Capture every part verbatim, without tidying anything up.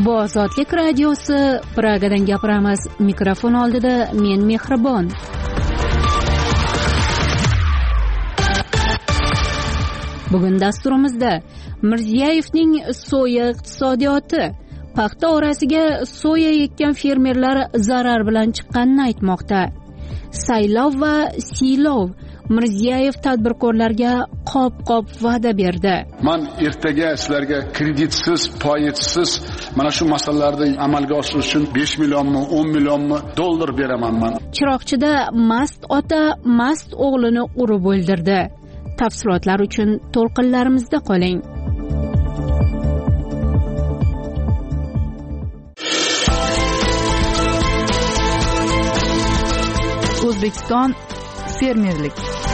Bu Ozodlik radiosi, Pragadan gapiramiz. Mikrofon oldida men Mehribon. Bugun dasturimizda Mirziyoyevning soya iqtisodiyoti, paxta orasiga soya ekkan fermerlar zarar bilan chiqqanini aytmoqda. Saylov va siylov Mirziyoyev tadbirkorlarga qop-qop va'da berdi. Men ertaga sizlarga kreditsiz, foizsiz mana shu masalalarni amalga oshirish uchun besh millionmi, o'n millionmi dollar beraman men. Chiroqchida mast ota mast o'g'lini urib o'ldirdi. Tafsilotlar uchun to'lqinlarimizda qoling. O'zbekiston fermerlik.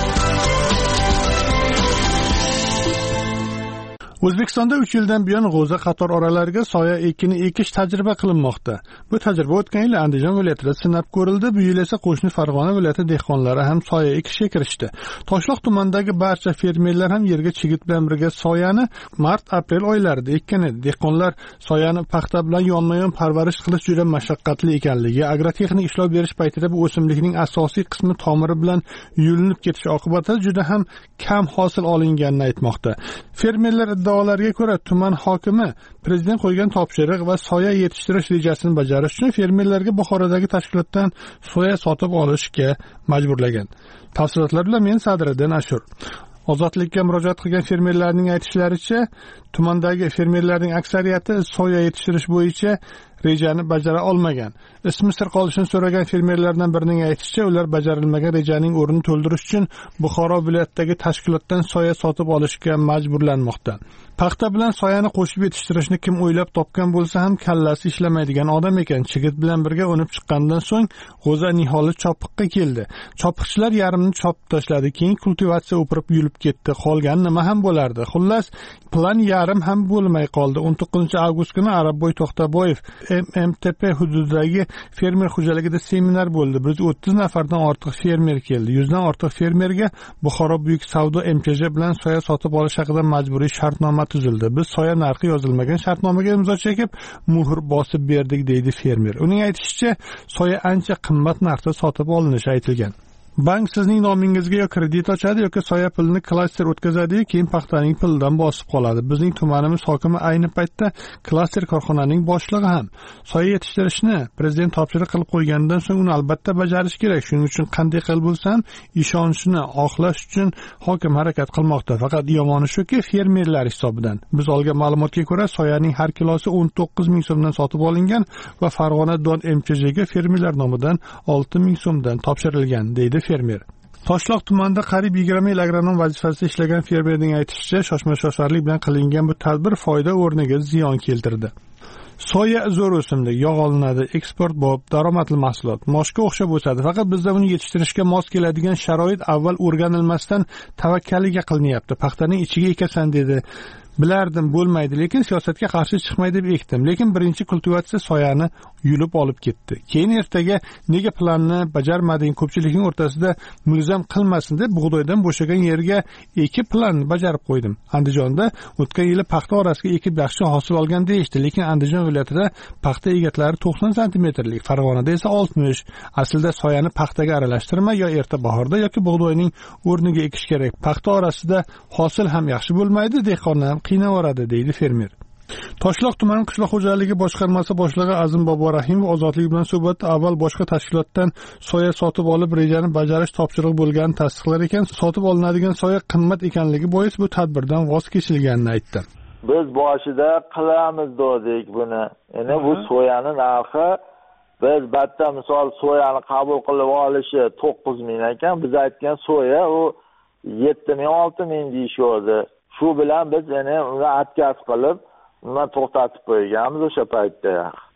O'zbekistonda uch yildan buyon g'o'za qator oralariga soya ekini ekish tajriba qilinmoqda. Bu tajriba o'tgan yil Andijon viloyatida sinab ko'rildi. Bu yil esa qo'shni Farg'ona viloyati dehqonlari ham soya ekishga kirishdi. Toshloq tumanidagi barcha fermerlar ham yerga chigit bilan birga soyani mart-aprel oylarida ekkan edi. Dehqonlar soyani paxta bilan yonma-yon parvarish qilish juda mashaqqatli ekanligi, agrotexnik ishlov berish paytida bu o'simlikning asosiy qismi tomiri bilan yulinib ketishi oqibatida juda ham kam hosil olinganini aytmoqda. Fermerlar iddaolariga ko'ra, tuman hokimi prezident qo'ygan topshiriq va soya yetishtirish rejasini bajarish uchun fermerlarga Buxorodagi tashkilotdan soya sotib olishga majburlagan. Tafsilotlar bilan men Sadriddin Ashur. Ozodlikka murojaat qilgan fermerlarning aytishlaricha, tumandagi fermerlarning aksariyati soya yetishtirish bo'yicha rejani bajara olmagan. Ismi sir qolishini so'ragan fermerlardan birining aytishicha, ular bajarilmagan rejaning o'rnini to'ldirish uchun Buxoro viloyatidagi tashkilotdan soya sotib olishga majburlanmoqda. Paxta bilan soyani qo'shib yetishtirishni kim o'ylab topgan bo'lsa ham kallasi ishlamaydigan odam ekan. Chigit bilan birga unib chiqqandan so'ng g'o'za niholi chopiqqa keldi. Chopiqchilar yarimni chopib tashladi, keyin kultivatsiya o'pirib yulib ketdi. Qolgan nima ham bo'lardi? Xullas, plan yarim ham bo'lmay qoldi. o'n to'qqizinchi avgust kuni Arabboy To'xtaboyev M M T P hududidagi fermer xo'jaligida seminar bo'ldi. bir yuz o'ttiz nafardan ortiq fermer keldi. yuz dan ortiq fermerga Buxoro buyuk savdo M K J bilan soya sotib olish haqida majburiy shartnoma tuzildi. Biz soya narxi yozilmagan shartnomaga imzo chekib, muhr bosib berdik, deydi fermer. Uning aytishicha, soya ancha qimmat narxda sotib olinishi aytilgan. Bank sizning nomingizga yo kredit ochadi yoki soya pulini klaster o'tkazadi, keyin paxtaning pulidan bosib qoladi. Bizning tumanimiz hokimi ayni paytda klaster korxonaning boshlig'i ham. Soya yetishtirishni prezident topshiriq qilib qo'ygandan so'ng uni albatta bajarish kerak. Shuning uchun qanday qilib bo'lsa ham ishonchni oqlash uchun hokim harakat qilmoqda. Faqat yomoni shuki, fermerlar hisobidan. Biz olgan ma'lumotga ko'ra, soyaning har kilosi o'n to'qqiz ming so'mdan sotib olingan va Farg'ona Don M K J ga fermerlar nomidan olti ming so'mdan topshirilgan, deydi fermer. Toshloq tumanida qariyb yigirma yil agronom vazifasida ishlagan fermerning aytishicha, shoshma-shosharlik bilan qilingan bu tadbir foyda o'rniga ziyon keltirdi. Soya zo'r o'simlik, yog' olinadi, eksport bo'lib, daromadli mahsulot, moshga o'xshab o'sadi. Faqat bizda uni yetishtirishga mos keladigan sharoit avval o'rganilmasdan tavakkaliga qilinyapti. Paxtaning ichiga ekasan dedi. Bilardim bo'lmaydi, lekin siyosatga qarshi chiqmay deb ekdim. Lekin birinchi kultivatsiya soyani yulib olib ketdi. Keyin ertaga nega planni bajarmading, ko'pchilikning o'rtasida mulzam qilmasin deb bug'doydan bo'shagan yerga ekib planni bajarib qo'ydim. Andijonda o'tgan yili paxta orasiga ekib yaxshi hosil olgan deyishdi, lekin Andijon viloyatida paxta egatlari to'qson santimetrlik, Farg'onada esa oltmish. Aslida soyani paxtaga aralashtirmay yo erta bahorda yoki bug'doyning o'rniga ekish kerak. Paxta orasida hosil ham yaxshi bo'lmaydi, dehqonlar ham qiynavoradi, deydi fermer. Toshloq tumani qishloq xo'jaligi boshqarmasi boshlig'i Azim Boborahimov Ozodlik bilan suhbatda avval boshqa tashkilotdan soya sotib olib rejani bajarish topshiriq bo'lganini tasdiqlar ekan, sotib olinadigan soya qimmat ekanligi bois bu tadbirdan voz kechilganini aytdi. Biz boshida qilamiz dedik buni. Endi bu soyani narxi biz batta misol soyani qabul qilib olishi to'qqiz ming ekan, biz aytgan soya u yetti ming olti ming deyishdi. Shu bilan biz yana uni atkaz qilib, uni to'xtatib qo'yganmiz o'sha paytda.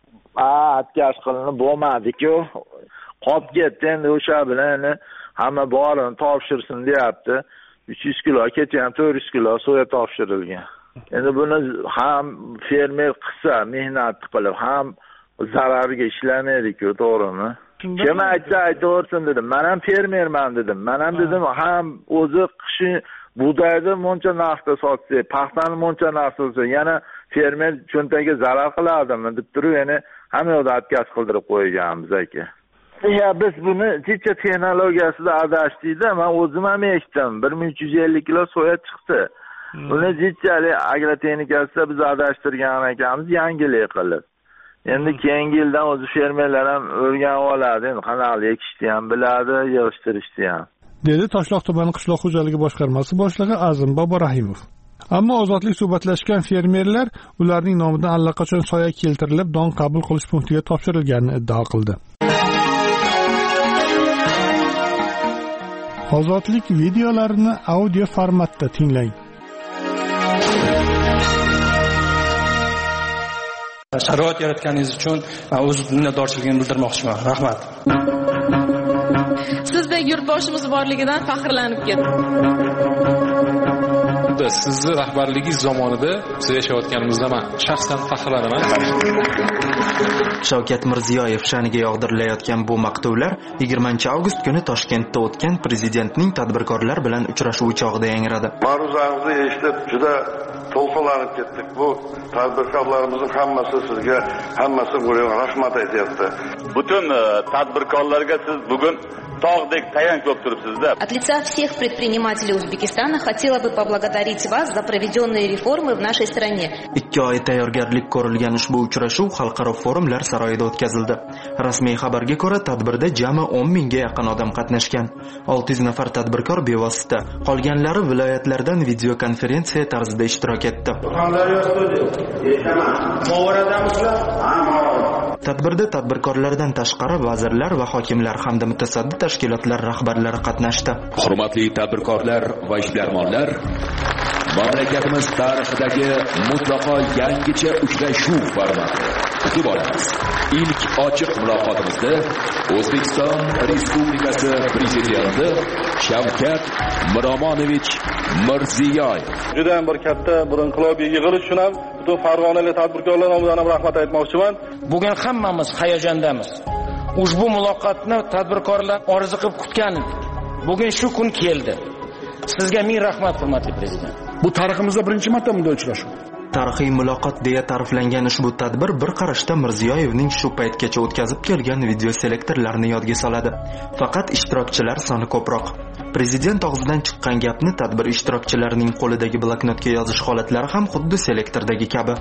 A, atkaz qilinib bo'lmadi-ku. Qolib ketdi, endi o'sha bilan hamma borini topshirsin deyapti. uch yuz kilo ketgan, to'rt yuz kilo soya topshirilgan. Endi buni ham fermer qilsa, mehnat qilib, ham zararga ishlamaydi-ku, to'g'rimi? Kim aytsa aytaversin dedim. Men ham fermerman dedim. Men ham dedim, ham o'zi qishi budayni moncha narxda sotsa, paxtani moncha narxda sotsa, yana fermer cho'ntagiga zarar qiladimi deb turib yana hamma yoqda отказ qildirib qo'yganmiz aka. Ya biz buni jicha texnologiyasida adashdikda, men o'zim ham eshitdim. bir ming uch yuz ellik kilo soya chiqdi. Buni jichalik agrotexnikasida biz adashtirgan ekanmiz, yangilik qilib. Endi keyingi yildan o'zi fermerlar ham o'rganib oladi, endi qanaqa ekishni ham biladi, yig'ishtirishni ham. Dedi Toshloq tumani qishloq xo'jaligi boshqarmasi boshlig'i Azim Boborahimov. Ammo ozodlik suhbatlashgan fermerlar ularning nomidan allaqachon soya keltirilib, don qabul qilish punktiga topshirilganini iddao qildi. Ozodlik videolarini audio formatda tinglang. Sharoit yaratganingiz uchun o'z minnatdorchiligimni bildirmoqchiman. Rahmat. Sizdek yurtboshimiz borligidan faxrlanib ketdim. Sizni rahbarligingiz zamonida biz yashayotganimizda men shaxsan faxrlanaman. Shavkat Mirziyoyev sha'niga yog'dirilayotgan bu maqtovlar yigirmanchi avgust kuni Toshkentda o'tgan prezidentning tadbirkorlar bilan uchrashuvi chog'ida yangradi. Ma'ruzangizni eshitib juda to'lqinlanib ketdik. Bu tadbirkorlarimizning hammasi sizga, hammasi bo'lib rahmat aytyapti. Butun tadbirkorlarga siz bugun tog'dek tayanch bo'lib turibsiz-da. От лица всех предпринимателей Узбекистана хотела бы поблагодарить вас за проведенные реформы в нашей стране. ikki oy tayyorgarlik ko'rilgan ushbu uchrashuv xalqaro forumlar saroyida o'tkazildi. Rasmiy xabarga ko'ra, tadbirda jami o'n mingga yaqin odam qatnashgan. olti yuz nafar tadbirkor bevosita, qolganlari viloyatlardan video konferensiya tarzida ishtirok etdi. Tadbirda tadbirkorlardan tashqari vazirlar va hokimlar hamda mutasaddi tashkilotlar rahbarlari qatnashdi. Hurmatli tadbirkorlar va ishbilarmonlar, mamlakatimiz tarixidagi mutlaqo yangicha uchrashuv formati. Kutib olamiz. İlk ochiq muloqotimizda O'zbekiston Respublikasi Prezidenti Shavkat Miromonovich Mirziyoyev juda ham bir katta bir inqilobiy yig'ilish uchun ham butun Farg'onalik tadbirkorlar nomidan ham rahmat aytmoqchiman. Bugun hammamiz hayajondamiz. Ushbu muloqotni tadbirkorlar orzu qilib kutgan. Bugun shu kun keldi. Sizga ming rahmat, hurmatli prezident. Bu tariximizda birinchi marta bunday uchrashuv. Tarixiy muloqot deya ta'riflangan ushbu tadbir bir qarashda Mirziyoyevning shu paytgacha o'tkazib kelgan video selektorlarini yodga soladi. Faqat ishtirokchilar soni ko'proq. Prezident og'zidan chiqqan gapni tadbir ishtirokchilarining qo'lidagi bloknotga yozish holatlari ham xuddi selektordagi kabi.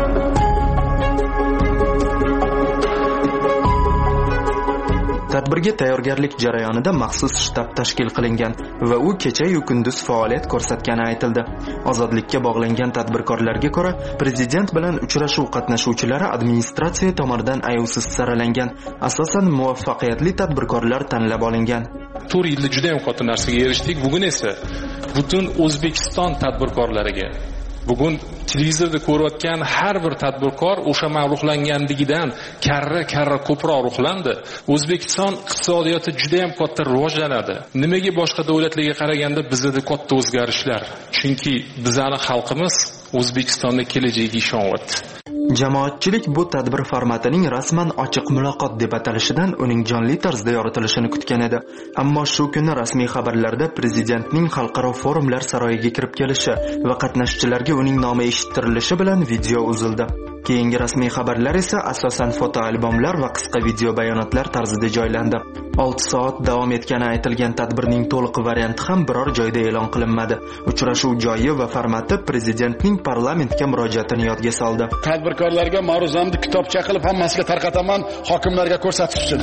Tadbirga tayyorgarlik jarayonida maxsus shtab tashkil qilingan va u kecha-yu kunduz faoliyat ko'rsatgani aytildi. Ozodlikka bog'langan tadbirkorlarga ko'ra, prezident bilan uchrashuv qatnashuvchilari administratsiya tomonidan ayovsiz saralangan, asosan muvaffaqiyatli tadbirkorlar tanlab olingan. to'rt yilda juda ham katta narsaga erishdik. Bugun esa butun O'zbekiston tadbirkorlariga, bugun televizorda ko'rayotgan har bir tadbirkor o'sha mag'rurlanganligidan karra-karra ko'proq ruhlandi. O'zbekiston iqtisodiyoti juda ham katta rivojlanadi. Nimaga boshqa davlatlarga qaraganda bizda katta o'zgarishlar? Chunki bizning xalqimiz O'zbekistonda kelajagiga ishonyapti. Jamoatchilik bu tadbir formatining rasman ochiq muloqot deb atalishidan uning jonli tarzda yoritilishini kutgan edi. Ammo shu kuni rasmiy xabarlarda prezidentning xalqaro forumlar saroyiga kirib kelishi va qatnashchilarga uning nomi eshittirilishi bilan video uzildi. Keyingi rasmiy xabarlar esa asosan fotoalbomlar va qisqa video bayonotlar tarzida joylandi. olti soat davom etgani aytilgan tadbirning to'liq varianti ham biror joyda e'lon qilinmadi. Uchrashuv joyi va formati prezidentning parlamentga murojaatini yodga soldi. Tadbirkorlarga ma'ruzamni kitobcha qilib hammasiga tarqataman, hokimlarga ko'rsatish uchun.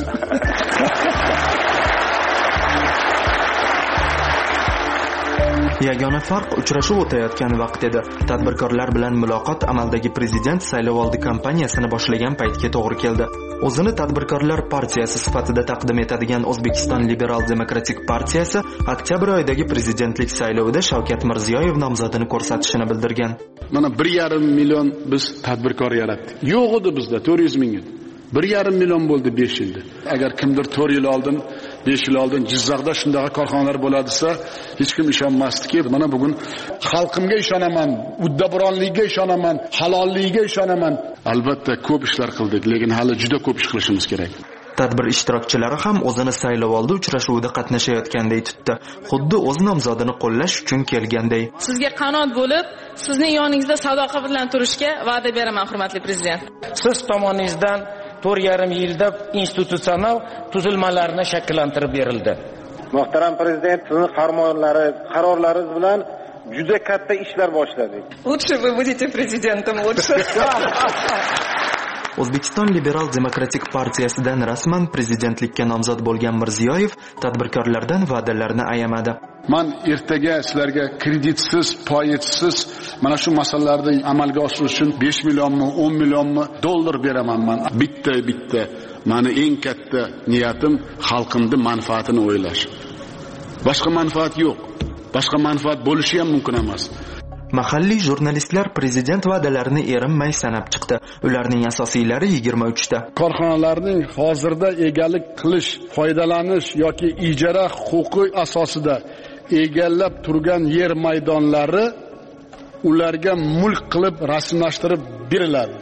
Yagona farq uchrashuv o'tayotgan vaqt edi. Tadbirkorlar bilan muloqot amaldagi prezident saylovoldi kampaniyasini boshlagan paytga to'g'ri keldi. O'zini tadbirkorlar partiyasi sifatida taqdim etadigan O'zbekiston Liberal Demokratik partiyasi oktyabr oyidagi prezidentlik saylovida Shavkat Mirziyoyev nomzodini ko'rsatishini bildirgan. Mana bir yarim million biz tadbirkor yaratdik. Yo'q edi bizda to'rt yuz ming. bir yarim million bo'ldi besh yilda. Agar kimdir to'rt yil oldin, besh yil oldin Jizzaxda shunday korxonalar bo'ladisa, hech kim ishonmasdiki. Mana bugun xalqimga ishonaman, uddaburonligiga ishonaman, halolligiga ishonaman. Albatta ko'p ishlar qildik, lekin hali juda ko'p ish qilishimiz kerak. Tadbir ishtirokchilari ham o'zini saylovoldi uchrashuvida qatnashayotganday tutdi. Xuddi o'z nomzodini qo'llash uchun kelganday. Sizga qanot bo'lib, sizning yoningizda sadoqat bilan turishga va'da beraman, hurmatli prezident. Siz tomoningizdan to'rt yarim yilda institutsional tuzilmalarni shakllantirib berildi. Muhtaram prezident, sizning farmonlari, qarorlaringiz bilan juda katta ishlar boshladik. Лучше вы будете президентом, лучше. O'zbekiston Liberal Demokratik partiyasidan rasman prezidentlikka nomzod bo'lgan Mirziyoyev tadbirkorlardan va'dalarni ayamadi. Men ertaga sizlarga kreditsiz, foizsiz mana shu masalalarni amalga oshirish uchun besh millionmi, o'n millionmi dollar beraman men. Bitta bitta. Meni eng katta niyatim xalqimning manfaatini o'ylash. Boshqa manfaat yo'q. Boshqa manfaat bo'lishi ham mumkin emas. Mahalliy jurnalistlar prezident va'dalarini erinmay sanab chiqdi. Ularning asosiylari yigirma uch ta. Korxonalarning hozirda egalik qilish, foydalanish yoki ijara huquqi asosida egallab turgan yer maydonlari ularga mulk qilib rasmlashtirib beriladi.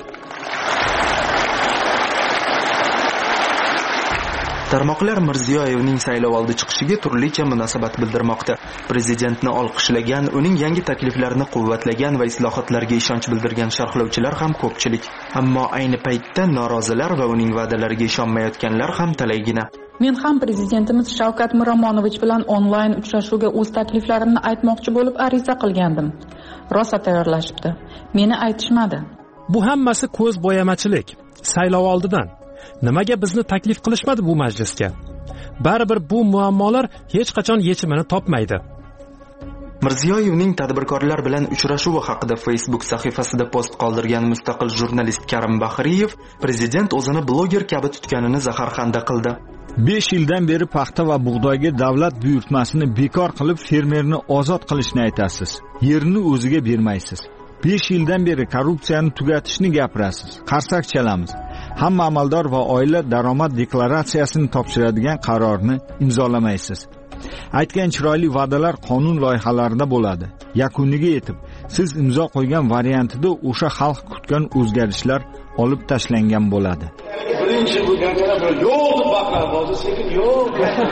Tarmoqlar Mirziyoyevning saylovoldi chiqishiga turlicha munosabat bildirmoqda. Prezidentni olqishlagan, uning yangi takliflarini quvvatlagan va islohotlarga ishonch bildirgan sharhlovchilar ham ko'pchilik. Ammo ayni paytda norozilar va uning va'dalariga ishonmayotganlar ham talaygina. Men ham prezidentimiz Shavkat Miromonovich bilan onlayn uchrashuvga o'z takliflarimni aytmoqchi bo'lib ariza qilgandim. Rosa tayyorlashibdi. Meni aytishmadi. Bu hammasi ko'z bo'yamachilik. Saylovoldidan nimaga bizni taklif qilishmadi bu majlisga? Baribir bu muammolar hech qachon yechimini topmaydi. Mirziyoyevning tadbirkorlar bilan uchrashuvi haqida Facebook sahifasida post qoldirgan mustaqil jurnalist Karim Bahriyev prezident o'zini bloger kabi tutganini zaharxanda qildi. besh yildan beri paxta va bug'doyga davlat buyurtmasini bekor qilib fermerni ozod qilishni aytasiz. Yerini o'ziga bermaysiz. besh yildan beri korrupsiyani tugatishni gapirasiz. Qarsak chalamiz. Hamma amaldor va oila daromad deklaratsiyasini topshiradigan qarorni imzolamaysiz. Aytgan chiroyli va'dalar qonun loyihalarida bo'ladi. Yakuniga yetib, siz imzo qo'ygan variantida o'sha xalq kutgan o'zgarishlar olib tashlangan bo'ladi. Birinchi bo'lganda yo'q deb baqiradi, hozir sekin yo'q.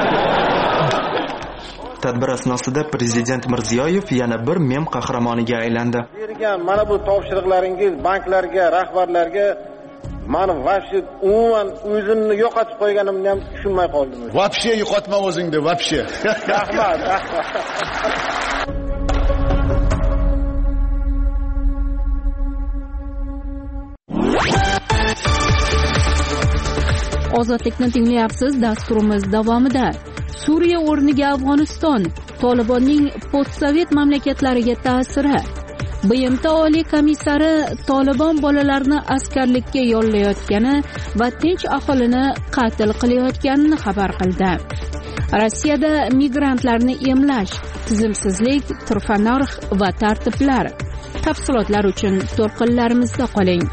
Tadbir asnosida prezident Mirziyoyev yana bir mem qahramoniga aylandi. Bergan mana bu topshiriqlaringiz banklarga, rahbarlarga mani vobshe umuman o'zimni yo'qotib qo'yganimni ham tushunmay qoldim. Vobshe yo'qotma o'zingni, vobshe. Rahmat, rahmat. Ozodlikni tinglayapsiz. Dasturimiz davomida Suriya o'rniga Afg'oniston, Tolibonning postsovet mamlakatlariga ta'siri, B M T oliy komissari Tolibon bolalarni askarlikka yollayotgani va tinch aholini qatl qilayotganini xabar qildi. Rossiyada migrantlarni emlash, tizimsizlik, turfa narx va tartiblar. Tafsilotlar uchun to'lqinlarimizda qoling.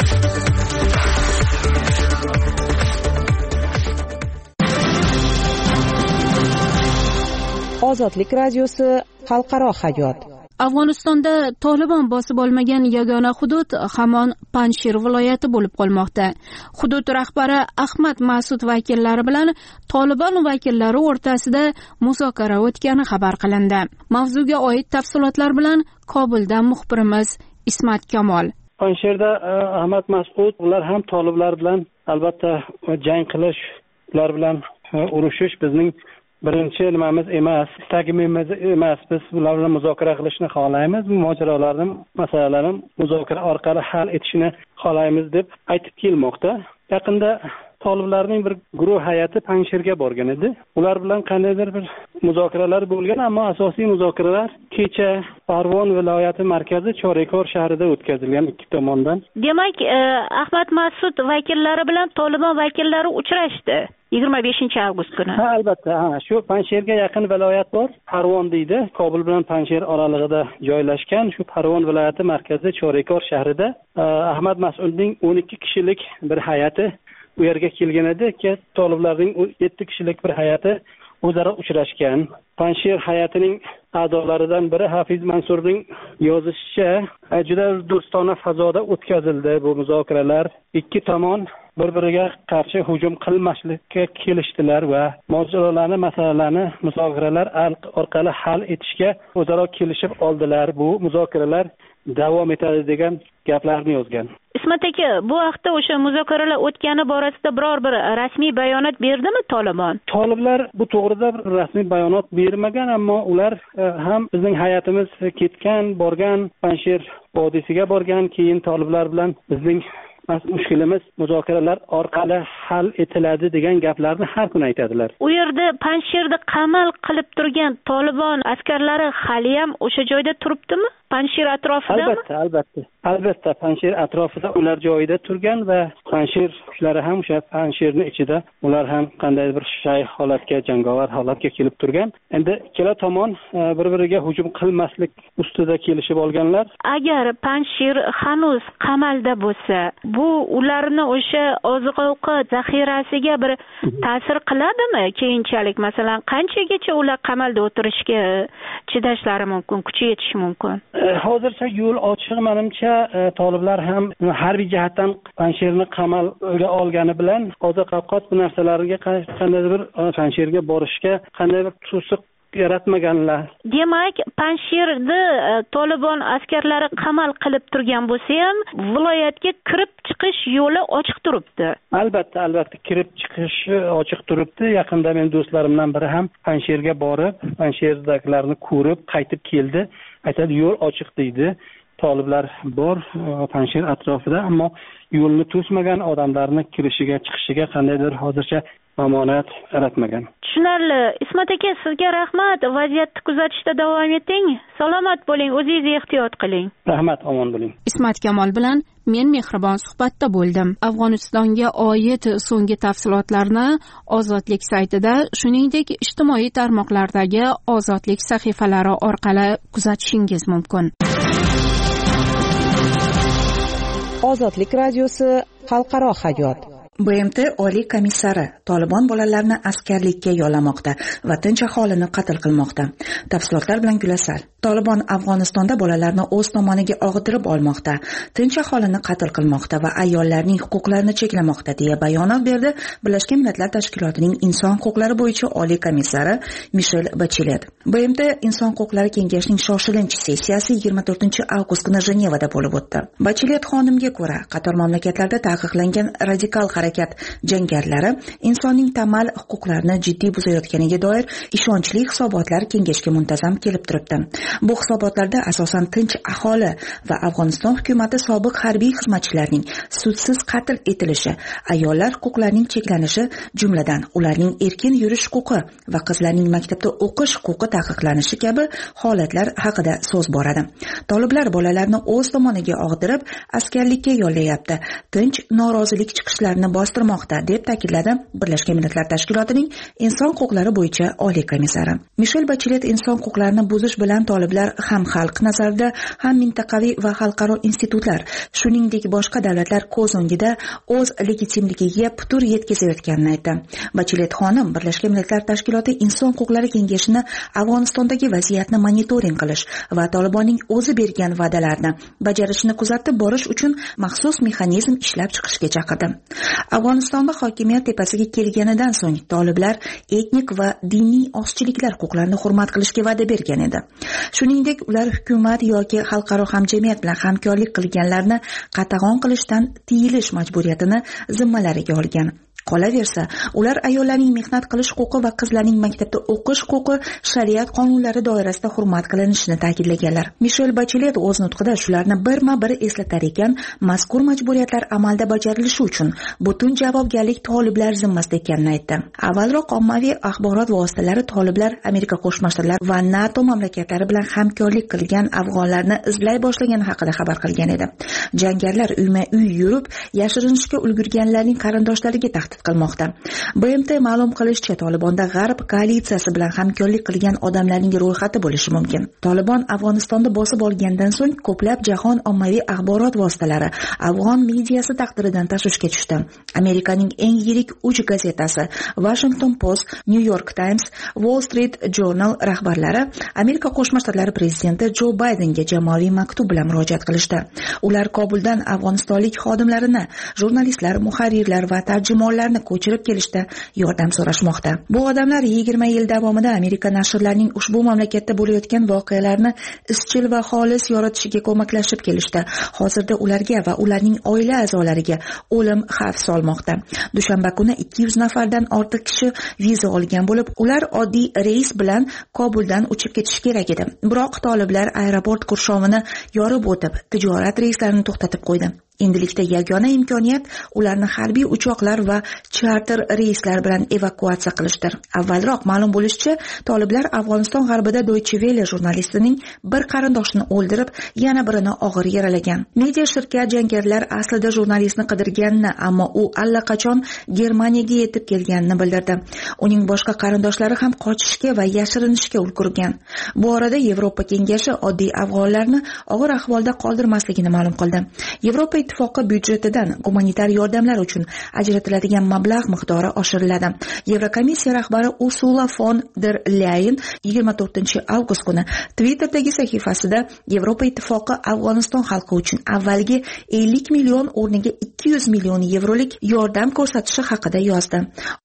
Ozodlik radiosi xalqaro hayot. Afg'onistonda Tolibon bosib olmagan yagona hudud hamon Panjshir viloyati bo'lib qolmoqda. Hudud rahbari Ahmad Mas'ud vakillari bilan Tolibon vakillari o'rtasida muzokara o'tgani xabar qilindi. Mavzuga oid tafsilotlar bilan Kobuldan muxbirimiz Ismat Kamol. Panjshirda Ahmad Mas'ud ular ham toliblar bilan albatta jang qilish, ular bilan urushish bizning birinchi nimamiz emas, istagimiz emas. Biz ular bilan muzokara qilishni xohlaymiz. Bu mojarolarni, masalalarni muzokara orqali hal etishni xohlaymiz deb aytib kelmoqda. Yaqinda toliblarning bir guruh hay'ati Panjshirga borgan edi. Ular bilan qandaydir bir muzokaralar bo'lgan, ammo asosiy muzokaralar kecha Farg'ona viloyati markazi Chorekor shahrida o'tkazilgan ikki tomondan. Demak, Ahmad Mas'ud vakillari bilan Tolibon vakillari uchrashdi. yigirma beshinchi avgust kuni. Ha, albatta, ha, shu Panjshirga yaqin viloyat bor. Farg'ona deydi. Kobul bilan Panjshir oralig'ida joylashgan shu Farg'ona viloyati markazi Chorekor shahrida Ahmad Mas'udning o'n ikki kishilik bir hay'ati u yerga kelgan edi. Toliblarning yetti kishilik bir hay'ati o'zaro uchrashgan. Panjshir hay'atining a'zolaridan biri Hafiz Mansurning yozishicha juda do'stona fazoda o'tkazildi bu muzokaralar. Ikki tomon bir biriga qarshi hujum qilmaslikka kelishdilar va mavzularni masalalarni muzokaralar orqali hal etishga o'zaro kelishib oldilar. Bu muzokaralar davom etadi degan gaplarni yozgan. Ismat aka, bu haqda o'sha muzokaralar o'tgani borasida biror bir rasmiy bayonot berdimi Tolibon? Toliblar bu to'g'rida rasmiy bayonot bermagan, ammo ular ham bizning hayotimiz ketgan, borgan, Panjshir vodiysiga borgan, keyin toliblar bilan bizning mushkulimiz muzokaralar orqali hal etiladi degan gaplarni har kuni aytadilar. U yerda Panjshirda qamal qilib turgan Tolibon askarlari hali ham o'sha joyda turibdimi? Panjshir atrofida? Albatta, albatta. Albatta, Panjshir atrofida ular joyida turgan va Panjshir kuchlari ham o'sha Panjshirning ichida ular ham qanday bir shay holatga, jangovar holatga kelib turgan. Endi ikkala tomon bir-biriga hujum qilmaslik ustida kelishib olganlar. Agar Panjshir hanuz qamalda bo'lsa, bu ularni o'sha oziq-ovqat zaxirasiga bir ta'sir qiladimi keyinchalik? Masalan, qanchagacha ular qamalda o'tirishga chidashlari mumkin, kuchi yetishi mumkin? Hozircha yo'l ochiq, menimcha toliblar ham harbiy jihatdan Panjshirni qamalga olgani bilan oziq-ovqat bu narsalarga qanday bir Panjshirga borishga qanday bir to'siq yaratmaganlar. Demak, Panjshirda Tolibon askarlari qamal qilib turgan bo'lsa ham, viloyatga kirib chiqish yo'li ochiq turibdi. Albatta, albatta kirib chiqish ochiq turibdi. Yaqinda men do'stlarimdan biri ham Panjshirga borib, Panjshirdagilarni ko'rib, qaytib keldi. Aytadi, yo'l ochiq deydi. Toliblar bor Panjshir atrofida, ammo yo'lni to'smagan, odamlarni kirishiga, chiqishiga qandaydir hozircha ma'monat yaratmagan. Tushunarli. Ismat aka, sizga rahmat. Vaziyatni kuzatishda davom eting. Salomat bo'ling, o'zingizni ehtiyot qiling. Rahmat, omon bo'ling. Ismat Kamol bilan men mehribon suhbatda bo'ldim. Afg'onistonga oid so'nggi tafsilotlarni Ozodlik saytida, shuningdek ijtimoiy tarmoqlardagi Ozodlik sahifalari orqali kuzatishingiz mumkin. Ozodlik radiosi xalqaro hayot. B M T Oliy komissari Tolibon bolalarni askarlikka yollamoqda va tinch aholini qatl qilmoqda. Tafsilotlar bilan Gulasal. Tolibon Afg'onistonda bolalarni o'z tomoniga og'dirib olmoqda, tinch aholini qatl qilmoqda va ayollarning huquqlarini cheklamoqda deya bayonot berdi Birlashgan Millatlar Tashkilotining inson huquqlari bo'yicha Oliy komissari Michelle Bachelet. B M T Inson huquqlari kengashining shoshilinch sessiyasi yigirma to'rtinchi avgust kuni Jenevada bo'lib o'tdi. Bachelet xonimga ko'ra, qator mamlakatlarda taqiqlangan radikal harakat jangarilari insonning tamal huquqlarini jiddiy buzayotganiga doir ishonchli hisobotlar kengashga muntazam kelib turibdi. Bu hisobotlarda asosan tinch aholi va Afg'oniston hukumati sobiq harbiy xizmatchilarining sudsiz qatl etilishi, ayollar huquqlarining cheklanishi, jumladan ularning erkin yurish huquqi va qizlarning maktabda o'qish huquqi taqiqlanishi kabi holatlar haqida so'z boradi. Toliblar bolalarni o'z tomoniga og'dirib, askarlikka yollayapti, tinch norozilik chiqishlarini bostirmoqda, deb ta'kidladi Birlashgan Millatlar Tashkilotining inson huquqlari bo'yicha Oliy komissari. Michelle Bachelet inson huquqlarini buzish bilan toliblar ham xalq nazarida, ham mintaqaviy va xalqaro institutlar, shuningdek boshqa davlatlar ko'z o'ngida o'z legitimligiga putur yetkazayotganini aytdi. Bachelet xonim Birlashgan Millatlar Tashkiloti inson huquqlari kengashini Afg'onistondagi vaziyatni monitoring qilish va Tolibonning o'zi bergan va'dalarni bajarishni kuzatib borish uchun maxsus mexanizm ishlab chiqishga chaqirdi. Afg'onistonda hokimiyat tepasiga kelganidan so'ng toliblar etnik va diniy ozchiliklar huquqlarini hurmat qilishga va'da bergan edi. Shuningdek, ular hukumat yoki xalqaro hamjamiyat bilan hamkorlik qilganlarni qatag'on qilishdan tiyilish majburiyatini zimmalariga olgan. Qolaversa, ular ayollarning mehnat qilish huquqi va qizlarning maktabda o'qish huquqi shariat qonunlari doirasida hurmat qilinishini ta'kidlaganlar. Michelle Bachelet o'z nutqida shularni birma-bir eslatar ekan, mazkur majburiyatlar amalda bajarilishi uchun butun javobgarlik toliblar zimmasida ekanini aytdi. Avvalroq ommaviy axborot vositalari toliblar Amerika Qo'shma Shtatlari va NATO mamlakatlari bilan hamkorlik qilgan afg'onlarni izlay boshlagani haqida xabar qilgan edi. Jangarilar uyma-uy yurib, yashirinishga ulgurganlarning qarindoshlariga tahdid tahdid qilmoqda. B M T ma'lum qilishicha, Tolibonda G'arb koalitsiyasi bilan hamkorlik qilgan odamlarning ro'yxati bo'lishi mumkin. Tolibon Afg'onistonda bosib olgandan so'ng ko'plab jahon ommaviy axborot vositalari afg'on mediasi taqdiridan tashvishga tushdi. Amerikaning eng yirik uch gazetasi Washington Post, New York Times, Wall Street Journal rahbarlari Amerika Qo'shma Shtatlari prezidenti Jo Baydenga jamoaviy maktub bilan murojaat qilishdi. Ular Kobuldan afg'onistonlik xodimlarini, jurnalistlar, muharrirlar va tarjimonlarni ko'chirib kelishda yordam so'rashmoqda. Bu odamlar yigirma yil davomida Amerika nashrlarining ushbu mamlakatda bo'layotgan voqealarni izchil va xolis yoritishiga ko'maklashib kelishdi. Hozirda ularga va ularning oila a'zolariga o'lim xavf solmoqda. Dushanba kuni ikki yuz nafardan ortiq kishi viza olgan bo'lib, ular oddiy reys bilan Kobuldan uchib ketish kerak edi. Biroq toliblar aeroport qurshovini yorib o'tib, tijorat reyslarini to'xtatib qo'ydi. Endilikda yagona imkoniyat ularni harbiy uchoqlar va charter reyslar bilan evakuatsiya qilishdir. Avvalroq ma'lum bo'lishicha, toliblar Afg'oniston g'arbida Deutsche Welle jurnalistining bir qarindoshini o'ldirib, yana birini og'ir yaralagan. Media shirkat jangarilar aslida jurnalistni qidirganini, ammo u allaqachon Germaniyaga yetib kelganini bildirdi. Uning boshqa qarindoshlari ham qochishga va yashirinishga ulgurgan. Bu orada Yevropa kengashi oddiy afg'onlarni og'ir ahvolda qoldirmasligini ma'lum qildi. Yevropa ittifoqi byudjetidan gumanitar yordamlar uchun ajratiladigan mablag' miqdori oshiriladi. Yevrokomissiya rahbari Ursula von der Leyen yigirma to'rtinchi avgust kuni Twitter'dagi sahifasida Yevropa ittifoqi Afg'oniston xalqi uchun avvalgi ellik million o'rniga ikki yuz million yevrolik yordam ko'rsatishi haqida yozdi.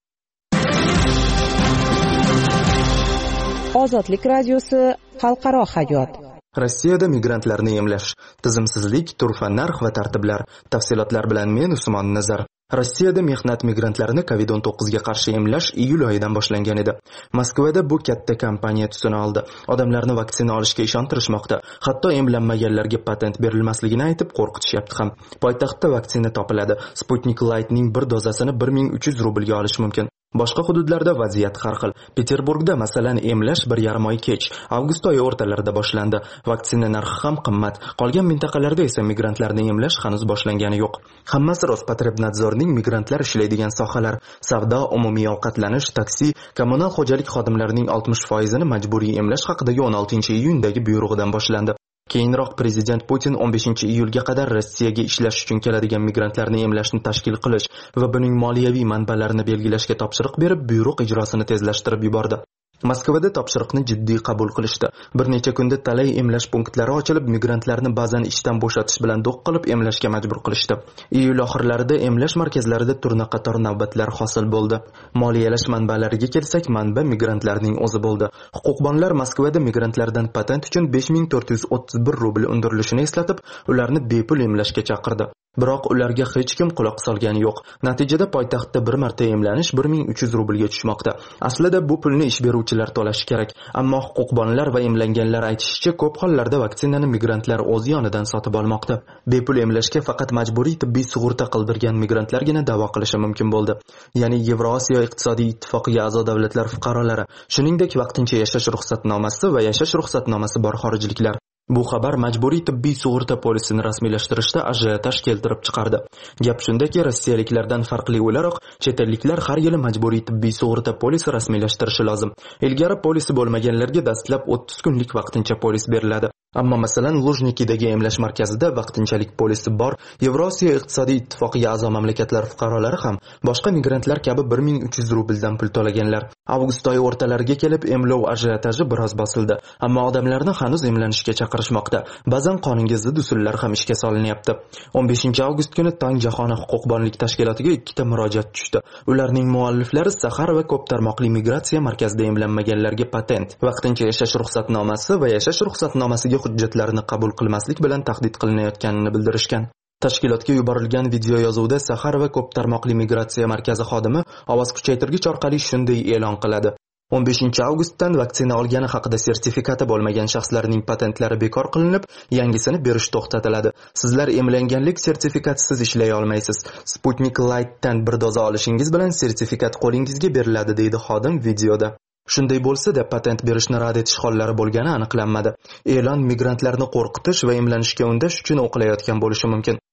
Ozodlik radiosi xalqaro hayot. Rossiyada migrantlarni emlash, tizimsizlik, turfa narx va tartiblar. Tafsilotlar bilan men Usmon Nazar. Rossiyada mehnat migrantlarini kovid o'n to'qqiz ga qarshi emlash iyul oyidan boshlangan edi. Moskvada bu katta kampaniya tusini oldi. Odamlarni vaksina olishga ishontirishmoqda. Hatto emlanmaganlarga patent berilmasligini aytib qo'rqitishyapti ham. Poytaxtda vaksina topiladi. Sputnik Lightning bir dozasini bir ming uch yuz rublga olish mumkin. Boshqa hududlarda vaziyat har xil. Peterburgda masalan emlash bir yarim oy kech, avgust oyi o'rtalarida boshlandi. Vaksina narxi ham qimmat. Qolgan mintaqalarda esa migrantlarni emlash hanuz boshlangani yo'q. Hammasi Rospotrebnadzorning migrantlar ishlaydigan sohalar: savdo, umumiy ovqatlanish, taksi, kommunal xo'jalik xodimlarining oltmish foizini majburiy emlash haqidagi o'n oltinchi iyundagi buyrug'idan boshlandi. Keyinroq prezident Putin o'n beshinchi iyulga qadar Rossiyaga ishlash uchun keladigan migrantlarni emlashni tashkil qilish va buning moliyaviy manbalarini belgilashga topshiriq berib, buyruq ijrosini tezlashtirib yubordi. Moskvada topshiriqni jiddiy qabul qilishdi. Bir necha kunda talay emlash punktlari ochilib, migrantlarni ba'zan ishdan bo'shatish bilan do'q qilib emlashga majbur qilishdi. Iyul oxirlarida emlash markazlarida turna qator navbatlar hosil bo'ldi. Moliyalash manbalariga kelsak, manba migrantlarning o'zi bo'ldi. Huquqbonlar Moskvada migrantlardan patent uchun besh ming to'rt yuz o'ttiz bir rubl undirilishini eslatib, ularni bepul emlashga chaqirdi. Biroq ularga hech kim quloq solgani yo'q. Natijada poytaxtda bir marta emlanish bir ming uch yuz rublga tushmoqda. Aslida bu pulni ish beruvchilar to'lashi kerak, ammo huquqbonlar va emlanganlar aytishicha, ko'p hollarda vaksinani migrantlar o'z yonidan sotib olmoqda. Bepul emlashga faqat majburiy tibbiy sug'urta qildirgan migrantlargina da'vo qilishi mumkin bo'ldi. Ya'ni Yevrosiyo iqtisodiy ittifoqiga a'zo davlatlar fuqarolari, shuningdek vaqtincha yashash ruxsatnomasi va yashash ruxsatnomasi bor xorijliklar. Bu xabar majburiy tibbiy sug'urta polisini rasmiylashtirishda ajiotaj keltirib chiqardi. Gap shundaki, rossiyaliklardan farqli o'laroq, chet elliklar har yili majburiy tibbiy sug'urta polisi rasmiylashtirishi lozim. Ilgari polisi bo'lmaganlarga dastlab o'ttiz kunlik vaqtincha polis beriladi. Ammo masalan, Lujnikidagi emlash markazida vaqtinchalik polisi bor Yevrosiyo iqtisodiy ittifoqiga a'zo mamlakatlar fuqarolari ham boshqa migrantlar kabi bir ming uch yuz rubldan pul to'laganlar. Avgust oyi o'rtalariga kelib emlov ajiotaji biroz bosildi, ammo odamlarni hanuz emlanishga chaqirishmoqda. Ba'zan qonunga zid usullar ham ishga solinyapti. o'n beshinchi avgust kuni Tong jahon huquqbonlik tashkilotiga ikkita murojaat tushdi. Ularning mualliflari Sahar va ko'p tarmoqli migratsiya markazida emlanmaganlarga patent, vaqtincha yashash ruxsatnomasi va yashash ruxsatnomasiga hujjatlarini qabul qilmaslik bilan tahdid qilinayotganini bildirishgan. Tashkilotga yuborilgan video yozuvda Sahar va ko'p tarmoqli migratsiya markazi xodimi ovoz kuchaytirgich orqali shunday e'lon qiladi: o'n beshinchi avgustdan vaksina olgani haqida sertifikati bo'lmagan shaxslarning patentlari bekor qilinib, yangisini berish to'xtatiladi. Sizlar emlanganlik sertifikatsiz ishlay olmaysiz. Sputnik Light'dan bir doza olishingiz bilan sertifikat qo'lingizga beriladi, deydi xodim videoda. Shunday bo'lsa-da, patent berishni rad etish hollari bo'lgani aniqlanmadi. E'lon migrantlarni qo'rqitish va emlanishga undash uchun o'qilayotgan bo'lishi mumkin.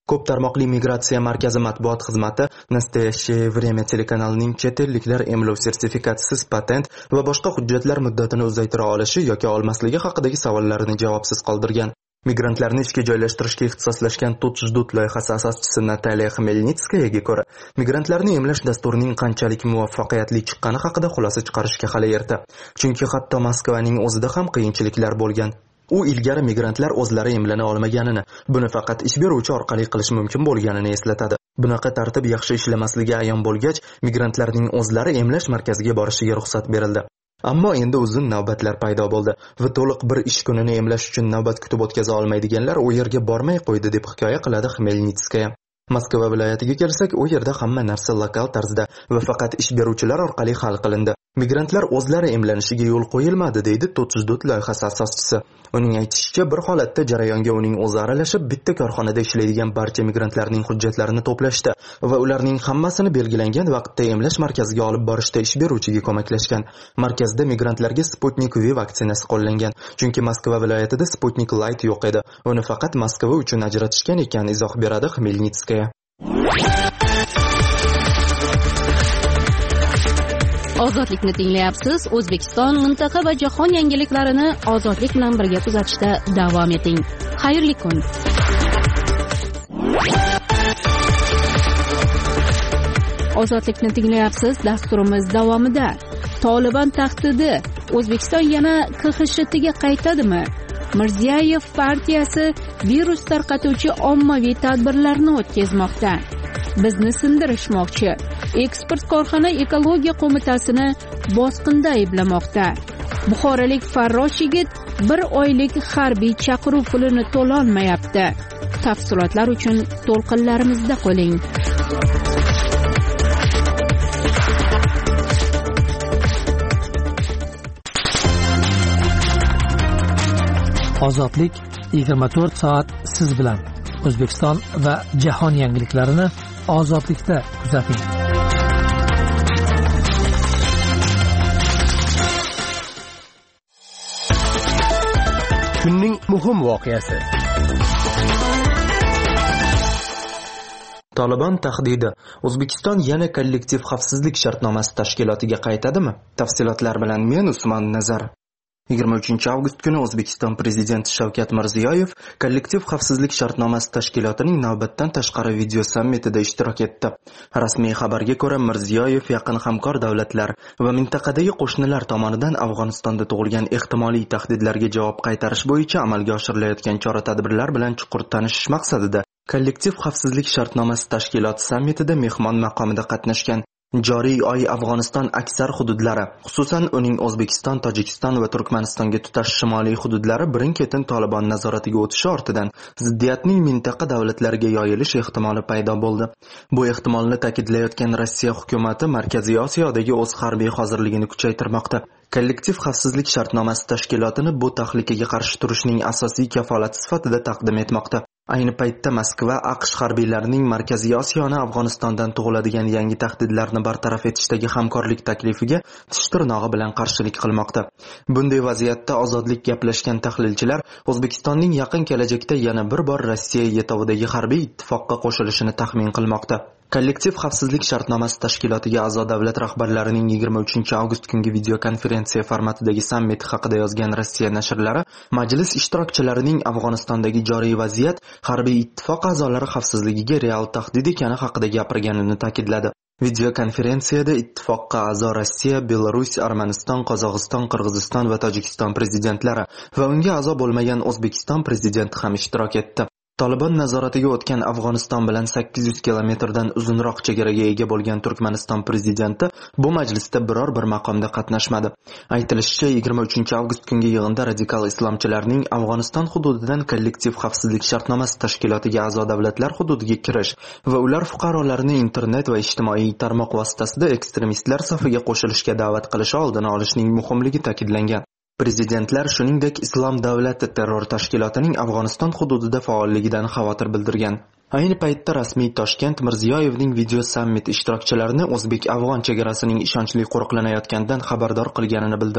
Ko'p tarmoqli migratsiya markazi matbuot xizmati Nastoящее время telekanalining chet elliklar emlov sertifikatisiz patent va boshqa hujjatlar muddatini uzaytira olishi yoki olmasligi haqidagi savollarini javobsiz qoldirgan. Migrantlarni ishga joylashtirishga ixtisoslashgan to'rt jdut loyihasi asoschisi Nataliya Xmelnitskayaga ko'ra, migrantlarni emlash dasturining qanchalik muvaffaqiyatli chiqqani haqida xulosa chiqarishga hali erta. Chunki hatto Moskvaning o'zida ham qiyinchiliklar bo'lgan. U ilgari migrantlar o'zlari emlana olmaganini, buni faqat ish beruvchi orqali qilish mumkin bo'lganini eslatadi. Bunaqa tartib yaxshi ishlamasligi ayon bo'lgach, migrantlarning o'zlari emlash markaziga borishiga ruxsat berildi. Ammo endi uzun navbatlar paydo bo'ldi va to'liq bir ish kunini emlash uchun navbat kutib o'tkaza olmaydiganlar u yerga bormay qo'ydi deb hikoya qiladi Xmelnitskaya. Moskva viloyatiga kelsak, u yerda hamma narsa lokal tarzda va faqat ish beruvchilar orqali hal qilindi. Migrantlar o'zlari emlanishiga yo'l qo'yilmadi, deydi to'rt jdut loyihasi asoschisi. Uning aytishicha, bir holatda jarayonga uning o'zi aralashib, bitta korxonada ishlaydigan barcha migrantlarning hujjatlarini to'plashdi va ularning hammasini belgilangan vaqtda emlash markaziga olib borishda ish beruvchiga ko'maklashgan. Markazda migrantlarga Sputnik V vaksinasi qo'llangan, chunki Moskva viloyatida Sputnik Light yo'q edi. Uni faqat Moskva uchun ajratishgan ekan, izoh beradi Xmelnitskaya. Ozodlikni tinglayapsiz. O'zbekiston, mintaqa va jahon yangiliklarini ozodlik bilan birga kuzatishda davom eting. Xayrli kun. Ozodlikni tinglayapsiz. Dasturimiz davomida Tolibon tahdidi. O'zbekiston yana K X S H ga qaytadimi? Mirziyoyev partiyasi virus tarqatuvchi ommaviy tadbirlarni o'tkazmoqda. Bizni sindirishmoqchi. Eksport korxona ekologiya qo'mitasini bosqinda ayblamoqda. Buxorolik farrosh yigit bir oylik harbiy chaqiruv pulini to'la olmayapti. Tafsilotlar uchun to'lqinlarimizda qoling. Ozodlik yigirma to'rt soat siz bilan. O'zbekiston va jahon yangiliklarini ozodlikda kuzating. Kunning muhim voqeasi. Tolibon tahdidi. O'zbekiston yana kollektiv xavfsizlik shartnomasi tashkilotiga qaytadimi? Tafsilotlar bilan men Usmon Nazar. yigirma uchinchi avgust kuni O'zbekiston prezidenti Shavkat Mirziyoyev kollektiv xavfsizlik shartnomasi tashkilotining navbatdan tashqari video sammitida ishtirok etdi. Rasmiy xabarga ko'ra, Mirziyoyev yaqin hamkor davlatlar va mintaqadagi qo'shnilar tomonidan Afg'onistonda tug'ilgan ehtimoliy tahdidlarga javob qaytarish bo'yicha amalga oshirilayotgan chora-tadbirlar bilan chuqur tanishish maqsadida kollektiv xavfsizlik shartnomasi tashkiloti sammitida mehmon maqomida qatnashgan. Joriy oy Afg'oniston aksar hududlari, xususan uning O'zbekiston, Tojikiston va Turkmanistonga tutash shimoliy hududlari birin-ketin Tolibon nazoratiga o'tishi ortidan ziddiyatning mintaqa davlatlariga yoyilish ehtimoli paydo bo'ldi. Bu ehtimolni ta'kidlayotgan Rossiya hukumati Markaziy Osiyodagi o'z harbiy hozirligini kuchaytirmoqda. Kollektiv xavfsizlik shartnomasi tashkilotini bu tahlikaga qarshi turishning asosiy kafolati sifatida taqdim etmoqda. Ayni paytda Moskva AQSh harbiylarining Markaziy Osiyoni Afg'onistondan tug'iladigan yangi tahdidlarni bartaraf etishdagi hamkorlik taklifiga tish tirnog'i bilan qarshilik qilmoqda. Bunday vaziyatda ozodlik gaplashgan tahlilchilar O'zbekistonning yaqin kelajakda yana bir bor Rossiya yetovidagi harbiy ittifoqqa qo'shilishini taxmin qilmoqda. Kollektiv xavfsizlik shartnomasi tashkilotiga a'zo davlat rahbarlarining yigirma uchinchi avgust kungi videokonferensiya formatidagi sammit haqida yozgan Rossiya nashrlari majlis ishtirokchilarining Afg'onistondagi joriy vaziyat harbiy ittifoq a'zolari xavfsizligiga real tahdid ekani haqida gapirganini ta'kidladi. Videokonferensiyada ittifoqqa a'zo Rossiya, Belarus, Armaniston, Qozog'iston, Qirg'iziston va Tojikiston prezidentlari va unga a'zo bo'lmagan O'zbekiston prezidenti ham ishtirok etdi. Tolibon nazoratiga o'tgan Afg'oniston bilan sakkiz yuz kilometrdan uzunroq chegaraga ega bo'lgan Turkmaniston prezidenti bu majlisda biror bir maqomda qatnashmadi. Aytilishicha, yigirma uchinchi avgust kungi yig'inda radikal islomchilarning Afg'oniston hududidan kollektiv xavfsizlik shartnomasi tashkilotiga a'zo davlatlar hududiga kirish va ular fuqarolarini internet va ijtimoiy tarmoq vositasida ekstremistlar safiga qo'shilishga da'vat qilishi oldini olishning muhimligi ta'kidlangan. Prezidentlar shuningdek Islom davlati terror tashkilotining Afg'oniston hududida faolligidan xavotir bildirgan. Ayni paytda rasmiy Toshkent Mirziyoyevning video sammit ishtirokchilarini o'zbek-afg'on chegarasining ishonchli qo'riqlanayotganidan xabardor qilganini bildirdi.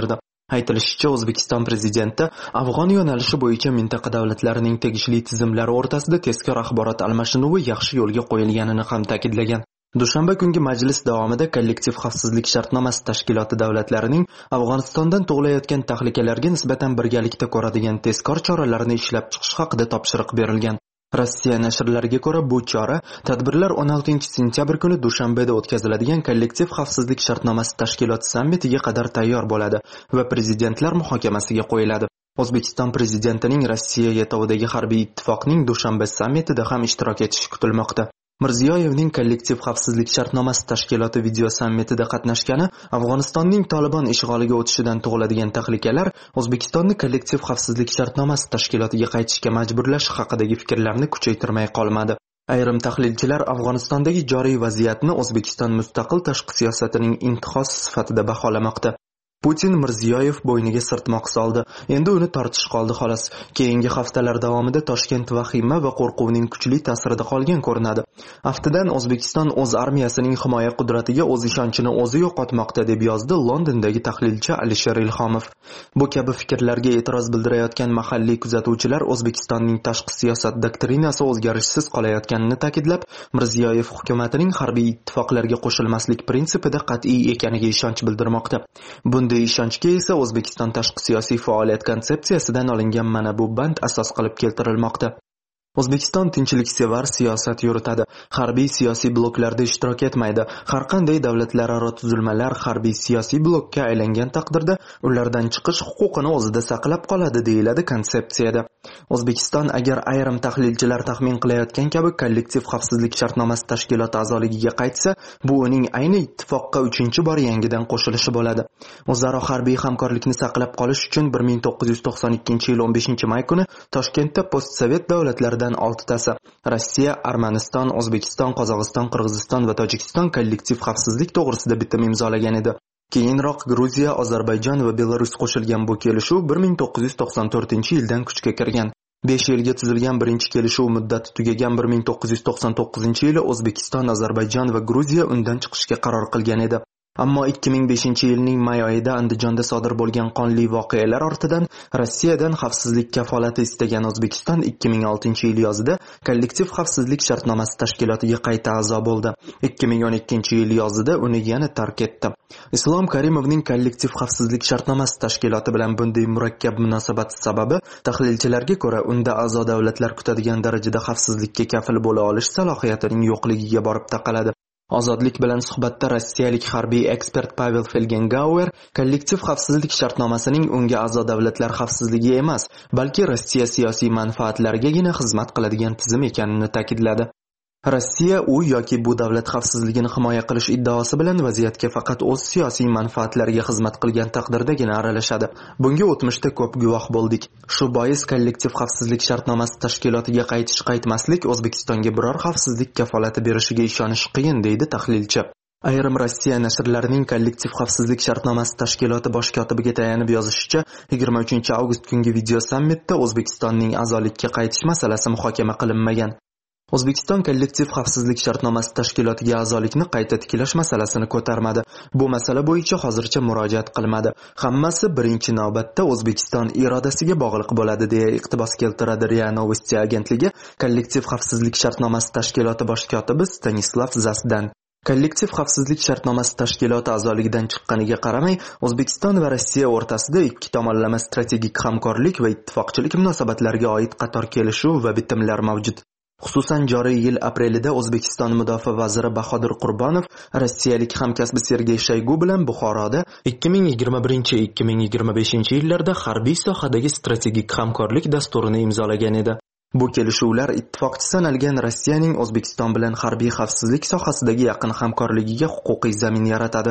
Aytilishicha, O'zbekiston prezidenti afg'on yo'nalishi bo'yicha mintaqa davlatlarining tegishli tizimlari o'rtasida tezkor axborot almashinuvi yaxshi yo'lga qo'yilganini ham ta'kidlagan. Dushanba kungi majlis davomida kollektiv xavfsizlik shartnomasi tashkiloti davlatlarining Afg'onistondan tug'ilayotgan tahlikalarga nisbatan birgalikda ko'radigan tezkor choralarni ishlab chiqish haqida topshiriq berilgan. Rossiya nashrlariga ko'ra, bu chora tadbirlar o'n oltinchi sentyabr kuni Dushanbeda o'tkaziladigan kollektiv xavfsizlik shartnomasi tashkiloti sammitiga qadar tayyor bo'ladi va prezidentlar muhokamasiga qo'yiladi. O'zbekiston prezidentining Rossiya yetovidagi harbiy ittifoqning Dushanba sammitida ham ishtirok etishi kutilmoqda. Mirziyoyevning kollektiv xavfsizlik shartnomasi tashkiloti video sammitida qatnashgani Afg'onistonning Tolibon ishg'oliga o'tishidan tug'iladigan tahlikalar O'zbekistonni kollektiv xavfsizlik shartnomasi tashkilotiga qaytishga majburlash haqidagi fikrlarni kuchaytirmay qolmadi. Ayrim tahlilchilar Afg'onistondagi joriy vaziyatni O'zbekiston mustaqil tashqi siyosatining intihosi sifatida baholamoqda. Putin Mirziyoyev bo'yniga sirtmoq soldi. Endi uni tortish qoldi xolos. Keyingi haftalar davomida Toshkent vahima va qo'rquvning kuchli ta'sirida qolgan ko'rinadi. Aftidan O'zbekiston o'z armiyasining himoya qudratiga o'z ishonchini o'zi yo'qotmoqda deb yozdi Londondagi tahlilchi Alisher Ilhomov. Bu kabi fikrlarga e'tiroz bildirayotgan mahalliy kuzatuvchilar O'zbekistonning tashqi siyosat doktrinasi o'zgarishsiz qolayotganini ta'kidlab, Mirziyoyev hukumatining harbiy ittifoqlarga qo'shilmaslik prinsipida qat'iy ekaniga ishonch bildirmoqda. Bunday ishonchga esa O'zbekiston tashqi siyosiy faoliyat konsepsiyasidan olingan mana bu band asos qilib keltirilmoqda. O'zbekiston tinchliksevar siyosat yuritadi. Harbiy siyosiy bloklarda ishtirok etmaydi. Har qanday davlatlararo tuzilmalar harbiy siyosiy blokka aylangan taqdirda ulardan chiqish huquqini o'zida saqlab qoladi, deyiladi konsepsiyada. O'zbekiston agar ayrim tahlilchilar taxmin qilayotgan kabi kollektiv xavfsizlik shartnomasi tashkiloti a'zoligiga qaytsa, bu uning ayni ittifoqqa uchinchi bor yangidan qo'shilishi bo'ladi. O'zaro harbiy hamkorlikni saqlab qolish uchun bir ming to'qqiz yuz to'qson ikkinchi yil o'n beshinchi may kuni Toshkentda postsovet davlatlaridan oltitasi Rossiya, Armaniston, O'zbekiston, Qozog'iston, Qirg'iziston va Tojikiston kollektiv xavfsizlik to'g'risida bitim imzolagan edi. Keyinroq Gruziya, Ozarbayjon va Belarus qo'shilgan bu kelishuv bir ming to'qqiz yuz to'qson to'rtinchi yildan kuchga kirgan. besh yilga tuzilgan birinchi kelishuv muddati tugagan bir ming to'qqiz yuz to'qson to'qqizinchi yili O'zbekiston, Ozarbayjon va Gruziya undan chiqishga qaror qilgan edi. Ammo ikki ming beshinchi yilning may oyida Andijonda sodir bo'lgan qonli voqealar ortidan Rossiyadan xavfsizlik kafolati istagan O'zbekiston ikki ming oltinchi yil yozida kollektiv xavfsizlik shartnomasi tashkilotiga qayta a'zo bo'ldi. ikki ming o'n ikkinchi yil yozida uni yana tark etdi. Islom Karimovning kollektiv xavfsizlik shartnomasi tashkiloti bilan bunday murakkab munosabat sababi tahlilchilarga ko'ra unda a'zo davlatlar kutadigan darajada xavfsizlikka kafil bo'la olish salohiyatining yo'qligiga borib taqaladi. Ozodlik bilan suhbatda rossiyalik harbiy ekspert Pavel Felgengauer kollektiv xavfsizlik shartnomasining unga a'zo davlatlar xavfsizligi emas, balki Rossiya siyosiy manfaatlarigagina xizmat qiladigan tizim ekanini ta'kidladi. Rossiya u yoki bu davlat xavfsizligini himoya qilish iddaosi bilan vaziyatga faqat o'z siyosiy manfaatlariga xizmat qilgan taqdirdagina aralashadi. Bunga o'tmishda ko'p guvoh bo'ldik. Shu bois kollektiv xavfsizlik shartnomasi tashkilotiga qaytish qaytmaslik O'zbekistonga biror xavfsizlik kafolati berishiga ishonish qiyin, deydi tahlilchi. Ayrim Rossiya nashrlarining kollektiv xavfsizlik shartnomasi tashkiloti bosh kotibiga tayanib yozishicha, yigirma uchinchi avgust kungi video sammitda O'zbekistonning a'zolikka qaytish masalasi muhokama qilinmagan. O'zbekiston kollektiv xavfsizlik shartnomasi tashkilotiga a'zolikni qayta tiklash masalasini ko'tarmadi. Bu masala bo'yicha hozircha murojaat qilmadi. Hammasi birinchi navbatda O'zbekiston irodasiga bog'liq bo'ladi, deya iqtibos keltiradi RIA Novosti agentligi kollektiv xavfsizlik shartnomasi tashkiloti bosh kotibi Stanislav Zasdan. Kollektiv xavfsizlik shartnomasi tashkiloti a'zoligidan chiqqaniga qaramay, O'zbekiston va Rossiya o'rtasida ikki tomonlama strategik hamkorlik va ittifoqchilik munosabatlariga oid qator kelishuv va bitimlar mavjud. Xususan joriy yil aprelida O'zbekiston mudofaa vaziri Bahodir Qurbonov rossiyalik hamkasbi Sergey Shoygu bilan Buxoroda ikki ming yigirma birinchi - ikki ming yigirma beshinchi yillarda harbiy sohadagi strategik hamkorlik dasturini imzolagan edi. Bu kelishuvlar ittifoqchi sanalgan Rossiyaning O'zbekiston bilan harbiy xavfsizlik sohasidagi yaqin hamkorligiga huquqiy zamin yaratadi.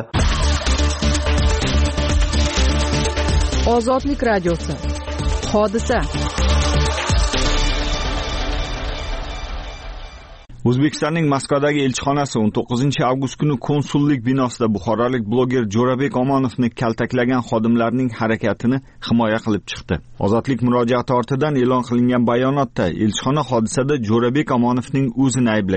Ozodlik radiosi. Hodisa. O'zbekistonning Moskvadagi elchixonasi o'n to'qqizinchi avgust kuni konsullik binosida buxorolik bloger Jo'rabek Omonovni kaltaklagan xodimlarning harakatini himoya qilib chiqdi. Ozodlik murojaati ortidan e'lon qilingan bayonotda elchixona hodisada Jo'rabek Omonovning o'zini ayblagan.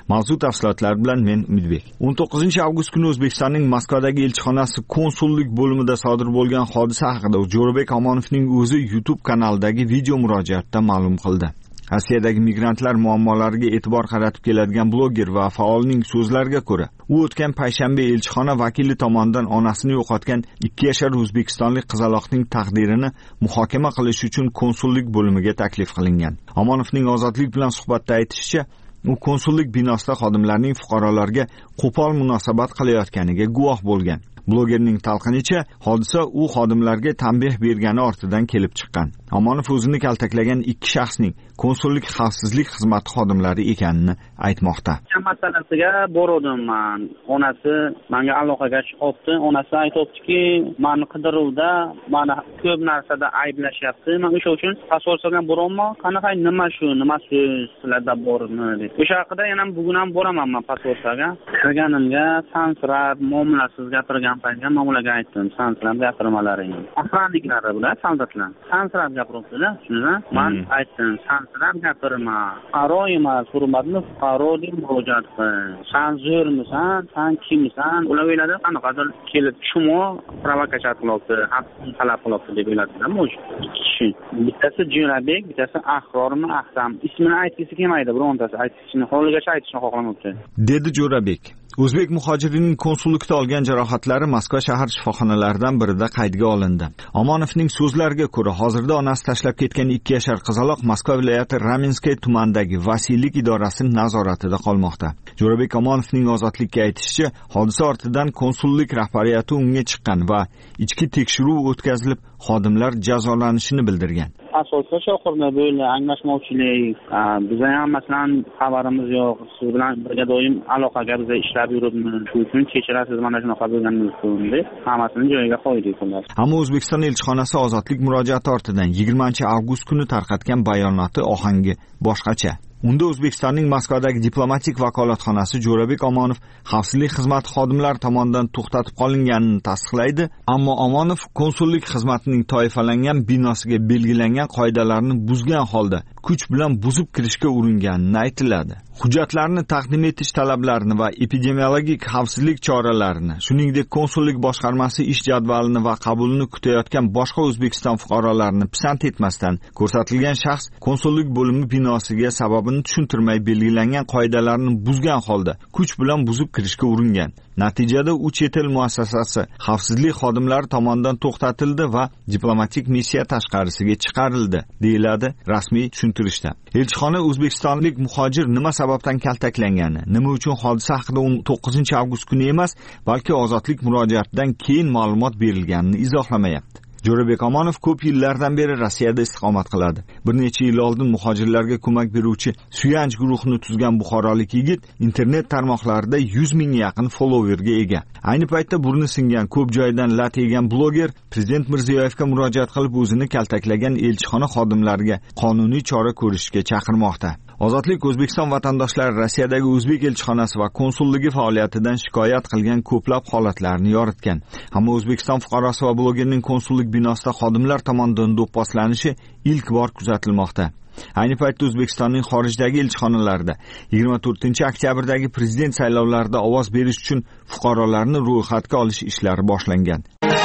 Mavzu tafsilotlari bilan men Umidbek. o'n to'qqizinchi avgust kuni O'zbekistonning Moskvadagi elchixonasi konsullik bo'limida sodir bo'lgan hodisa haqida Jo'rabek Omonovning o'zi YouTube kanalidagi video murojaatda ma'lum qildi. Rossiyadagi migrantlar muammolariga e'tibor qaratib keladigan bloger va faolning so'zlariga ko'ra, u o'tgan payshanba elchixona vakili tomonidan onasini yo'qotgan ikki yashar o'zbekistonlik qizaloqning taqdirini muhokama qilish uchun konsullik bo'limiga taklif qilingan. Omonovning Ozodlik bilan suhbatda aytishicha, u konsullik binosida xodimlarning fuqarolarga qo'pol munosabat qilayotganiga guvoh bo'lgan. Blogerning talqinicha, hodisa u xodimlarga tanbeh bergani ortidan kelib chiqqan. Omonov o'zini kaltaklagan ikki shaxsning konsullik xavfsizlik xizmati xodimlari ekanini aytmoqda. Masalasiga bordim men. Onasi menga aloqaga chiqibdi. Onasi aytibdiki, meni qidiruvda, meni ko'p narsada ayblashyapti. Men o'sha uchun pasportga borolmam. Qanaqa nima shu, nima so'z sizlarda bormi deb. O'sha haqida yana bugun ham boraman men pasportga. Kirganimga sansirab, muomalasiz gapirgan paytda muomalaga aytdim. Sansirab gapirmalaring. Afrandiklari bilan soldatlar. Sansirab gapiribdilar. Shuni men aytdim. Sansirab gapirma. Fuqaro emas, hurmatli fuqaro deb murojaat qil. Sen zo'rmisan, sen kimsan? Ular o'yladi, qanaqadir kelib chumo provokatsiya qilyapti, haqqini talab qilyapti deb o'yladilar. Mo'sh ikki kishi. Bittasi Jo'rabek, bittasi Ahrormi, Ahsam. Ismini aytgisi kelmaydi, birontasi aytishni, holigacha aytishni xohlamoqda. Dedi Jo'rabek. O'zbek muhojirining konsullikda olgan jarohatlari Moskva shahar shifoxonalaridan birida qaydga olindi. Omonovning so'zlariga ko'ra, hozirda onasi tashlab ketgan ikki yashar qizaloq Moskva viloyati Ramenskoye tumanidagi vasiylik idorasi nazoratida qolmoqda. Jo'rabek Omonovning Ozodlikka aytishicha, hodisa ortidan konsullik rahbariyati unga chiqqan va ichki tekshiruv o'tkazilib, xodimlar jazolanishini bildirgan. Asosiy shoqirda bo'ldi, anglashmovchilik, bizga ham masalan xabarimiz yo'q, siz bilan birga doim aloqaga biza ishlab yuribmiz. Shu uchun kechirasiz, mana shunaqa bo'lganimiz uchun deb hammasini joyiga qo'ydik ular. Ammo O'zbekiston elchixonasi Ozodlik murojaati ortidan yigirmanchi avgust kuni tarqatgan bayonoti ohangi boshqacha. Unda O'zbekistonning Moskvadagi diplomatik vakolatxonasi Jo'rabek Omonov xavfsizlik xizmati xodimlari tomonidan to'xtatib qolinganini tasdiqlaydi, ammo Omonov konsullik xizmatining toifalangan binosiga belgilangan qoidalarni buzgan holda kuch bilan buzib kirishga uringanini aytiladi. Hujjatlarni taqdim etish talablarini va epidemiologik xavfsizlik choralarini, shuningdek konsullik boshqarmasi ish jadvalini va qabulini kutayotgan boshqa O'zbekiston fuqarolarini pisand etmasdan ko'rsatilgan shaxs konsullik bo'limi binosiga sababini tushuntirmay belgilangan qoidalarni buzgan holda kuch bilan buzib kirishga uringan. Natijada u chet el muassasasi xavfsizlik xodimlari tomonidan to'xtatildi va diplomatik missiya tashqarisiga chiqarildi, deyiladi rasmiy tushuntirishda. Elchixona O'zbekistonlik muhojir nima sababdan kaltaklangani, nima uchun hodisa haqida o'n to'qqizinchi avgust kuni emas, balki ozodlik murojaatidan keyin ma'lumot berilganini izohlamayapti. Jo'rabek Omonov ko'p yillardan beri Rossiyada istiqomat qiladi. Bir necha yil oldin muhojirlarga ko'mak beruvchi Suyanch guruhini tuzgan buxorolik yigit internet tarmoqlarida yuz mingga yaqin followerga ega. Ayni paytda burni singan, ko'p joydan lat yegan bloger Prezident Mirziyoyevga murojaat qilib o'zini kaltaklagan elchixona xodimlariga qonuniy chora ko'rishga chaqirmoqda. Ozodlik O'zbekiston vatandoshlari Rossiyadagi o'zbek elchixonasi va konsulligi faoliyatidan shikoyat qilgan ko'plab holatlarni yoritgan. Ammo O'zbekiston fuqarosi va blogerning konsullik binosida xodimlar tomonidan do'pposlanishi ilk bor kuzatilmoqda. Ayni paytda O'zbekistonning xorijdagi elchixonalarida yigirma to'rtinchi oktyabrdagi prezident saylovlarida ovoz berish uchun fuqarolarni ro'yxatga olish ishlari boshlangan.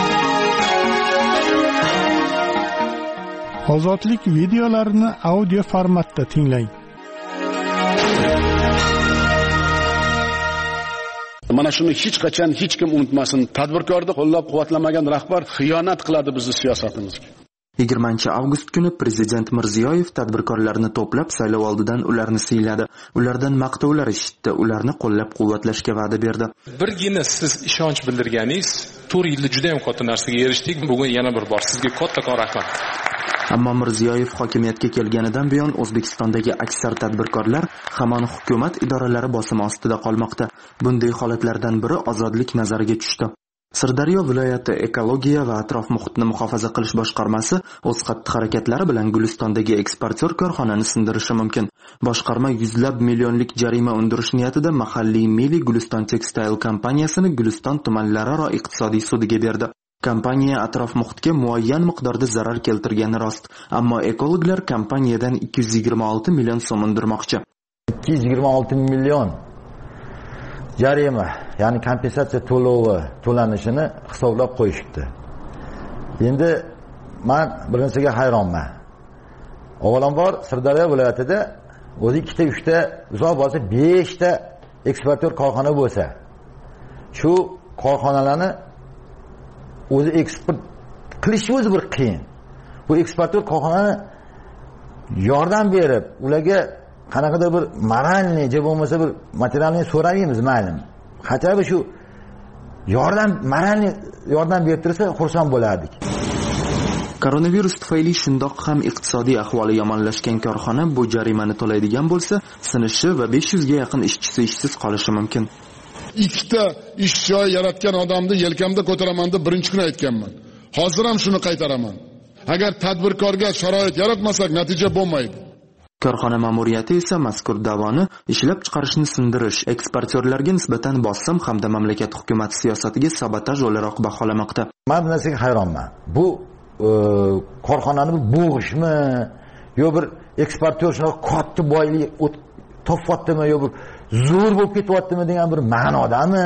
Ozodlik videolarini audio formatda tinglang. Mana shuni hech qachon hech kim unutmasin. Tadbirkorni qo'llab-quvvatlamagan rahbar xiyonat qiladi bizning siyosatimizga. yigirmanchi avgust kuni Prezident Mirziyoyev tadbirkorlarni to'plab saylov oldidan ularni siyladi. Ulardan maqtovlar eshitdi, ularni qo'llab-quvvatlashga va'da berdi. Birgina siz ishonch bildirganingiz, to'rt yilda juda ham katta narsaga erishdik. Bugun yana bir bor sizga kattakon rahmat. Ammo Mirziyoyev hokimiyatga kelganidan buyon O'zbekistondagi aksar tadbirkorlar hamon hukumat idoralari bosimi ostida qolmoqda. Bunday holatlardan biri ozodlik nazariga tushdi. Sirdaryo viloyati ekologiya va atrof muhitni muhofaza qilish boshqarmasi o'z xatti-harakatlari bilan Gulistondagi eksportyor korxonani sindirishi mumkin. Boshqarma yuzlab millionlik jarima undirish niyatida mahalliy Mili Guliston Textile kompaniyasini Guliston tumanlararo iqtisodiy sudiga berdi. Kompaniya atrof muhitga muayyan miqdorda zarar keltirgani rost, ammo ekologlar kompaniyadan ikki yuz yigirma olti million so'm undirmoqchi. ikki yuz yigirma olti million jarima, ya'ni kompensatsiya to'lovi to'lanishini hisoblab qo'yishibdi. Endi men birinchisiga hayronman. Avvalambor Sirdaryo viloyatida o'zi ikkita, uchta, uzoq bo'lsa beshta eksportyor korxona bo'lsa, shu korxonalarni o'zi eksport qilish o'zi bir qiyin. Bu eksportyor korxonani yordam berib, ularga qanaqadir bir moralniy, je bo'lmasa bir materialniy so'raymiz, ma'lum. Qachon shu yordam, moralniy yordam bertirsa xursand bo'lardik. Koronavirus tufayli shundoq ham iqtisodiy ahvoli yomonlashgan korxona bu jarimani to'laydigan bo'lsa, sinishi va besh yuz ga yaqin ishchisi ishsiz qolishi mumkin. Ikkita ish joy yaratgan odamni yelkamda ko'taraman deb birinchi kun aytganman. Hozir ham shuni qaytaraman. Agar tadbirkorga sharoit yaratmasak, natija bo'lmaydi. Korxona ma'muriyati esa mazkur da'voni ishlab chiqarishni sindirish, eksportyorlarga nisbatan bosim hamda mamlakat hukumati siyosatiga sabotaj o'laroq baholamoqda. Men bu narsaga hayronman. Bu korxonani bo'g'ishmi, yo bir eksportyor shunaqa katta boylik topyaptimi, yo bir zo'r bo'lib ketyaptimi degan bir ma'nodami?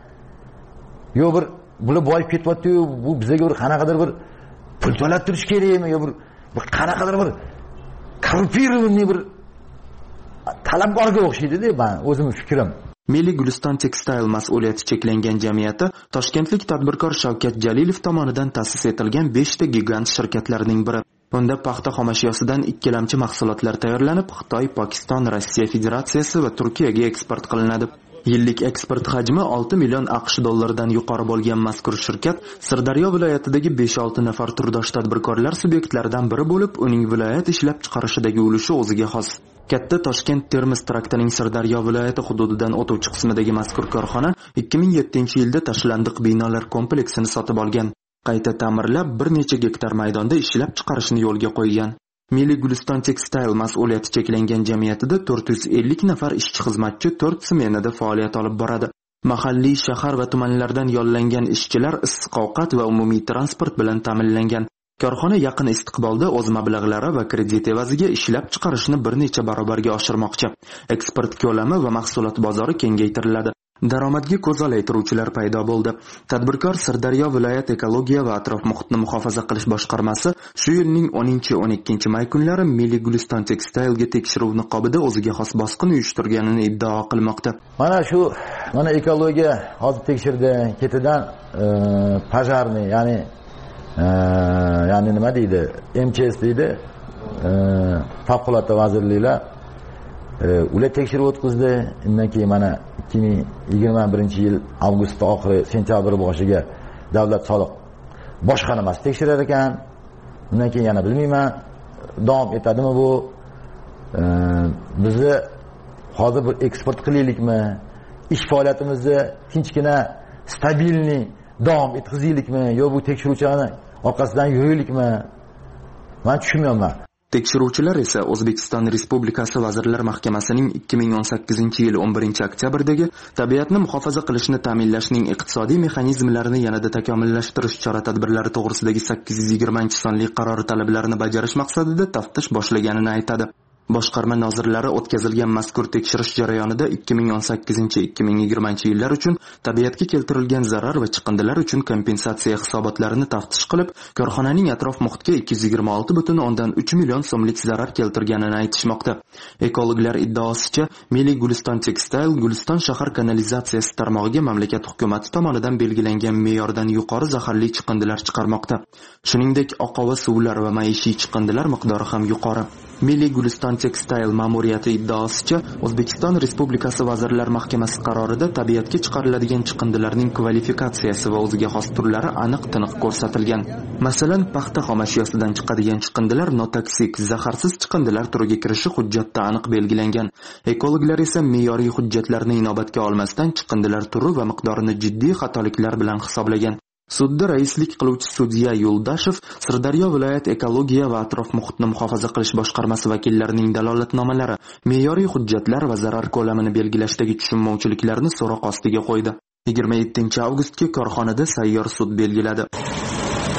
Yo bir bular boyib ketyapti-yu, bu bizga bir qanaqadir bir pul to'lab turish kerakmi, yo bir bir qanaqadir bir korrupirованный bir talabgorga o'xshaydi-da, men o'zimning fikrim. Milliy Guliston Textile mas'uliyati cheklangan jamiyati toshkentlik tadbirkor Shavkat Jalilov tomonidan ta'sis etilgan beshta gigant shirkatlarning biri. Bunda paxta xomashyosidan ikkilamchi mahsulotlar tayyorlanib, Xitoy, Pokiston, Rossiya Federatsiyasi va Turkiyaga eksport qilinadi. Yillik eksport hajmi olti million AQSh dollaridan yuqori bo'lgan mazkur shirkat Sirdaryo viloyatidagi besh olti nafar turdosh tadbirkorlar subyektlaridan biri bo'lib, uning viloyat ishlab chiqarishidagi ulushi o'ziga xos. Katta Toshkent-Termiz traktining Sirdaryo viloyati hududidan o'tuvchi qismidagi mazkur korxona ikki ming yettinchi yilda tashlandiq binolar kompleksini sotib olgan. Qayta ta'mirlab bir necha gektar maydonda ishlab chiqarishni yo'lga qo'ygan. Milliy Guliston Textile mas'uliyati cheklangan jamiyatida to'rt yuz ellik nafar ishchi xizmatchi to'rt smenada faoliyat olib boradi. Mahalliy, shahar va tumanlardan yollangan ishchilar issiq ovqat va umumiy transport bilan ta'minlangan. Korxona yaqin istiqbolda o'z mablag'lari va kredit evaziga ishlab chiqarishni bir necha barobarga oshirmoqchi. Eksport ko'lami va mahsulot bozori kengaytiriladi. Daromadga ko'zolaytiruvchilar paydo bo'ldi. Tadbirkor Sirdaryo viloyat ekologiya va atrof muhitni muhofaza qilish boshqarmasi shu yilning o'ninchi o'n ikkinchi may kunlari Milliy Guliston Textile'ga tekshiruv niqobida o'ziga xos bosqin uyushtirganini iddao qilmoqda. Mana shu, mana ekologiya hozir tekshirdi, ketidan pajarni, ya'ni ya'ni nima deydi, M C S deydi, favqulodda vazirliklar ular tekshirib o'tkazdi. Undan keyin mana ikki ming yigirma birinchi yil avgust oxiri, sentyabr boshiga davlat soliq boshqarmasi tekshirar ekan. Undan keyin yana bilmayman, davom etadimi bu? Bizni hozir bir eksport qilaylikmi? Ish faoliyatimizni tinchgina, stabilniy davom etkazaylikmi? Yo bu tekshiruvchilarni orqasidan yuraylikmi? Men tushunmayman. Tekshiruvchilar esa O'zbekiston Respublikasi Vazirlar Mahkamasining ikki ming o'n sakkizinchi yil o'n birinchi oktyabrdagi tabiatni muhofaza qilishni ta'minlashning iqtisodiy mexanizmlarini yanada takomillashtirish chora-tadbirlari to'g'risidagi sakkiz yuz yigirmanchi sonli qarori talablarini bajarish maqsadida taftish boshlaganini aytadi. Boshqarma nozirlari o'tkazilgan mazkur tekshirish jarayonida ikki ming o'n sakkizinchi ikki ming yigirmanchi yillar uchun tabiatga keltirilgan zarar va chiqindilar uchun kompensatsiya hisobotlarini taftish qilib, korxonaning atrof muhitga ikki yuz yigirma olti butun o'ndan uch million so'mlik zarar keltirganini aytishmoqda. Ekologlar iddaosicha, Milliy Guliston Textile Guliston shahar kanalizatsiyasi tarmog'iga mamlakat hukumati tomonidan belgilangan me'yordan yuqori zaharli chiqindilar chiqarmoqda. Shuningdek, oqova suvlar va maishiy chiqindilar miqdori ham yuqori. Milliy Guliston Textile ma'muriyati iddaosicha, O'zbekiston Respublikasi Vazirlar Mahkamasi qarorida tabiatga chiqariladigan chiqindilarning kvalifikatsiyasi va o'ziga xos turlari aniq-tiniq ko'rsatilgan. Masalan, paxta xomashyosidan chiqadigan chiqindilar notoksik, zaharsiz chiqindilar turiga kirishi hujjatda aniq belgilangan. Ekologlar esa me'yoriy hujjatlarni inobatga olmasdan chiqindilar turi va miqdorini jiddiy xatoliklar bilan hisoblagan. Sudda raislik qiluvchi sudya Yo'ldashev Sirdaryo viloyat ekologiya va atrof muhitni muhofaza qilish boshqarmasi vakillarining dalolatnomalari, me'yoriy hujjatlar va zarar ko'lamini belgilashdagi tushunmovchiliklarni so'roq ostiga qo'ydi. yigirma yettinchi avgustga korxonada sayyor sud belgiladi.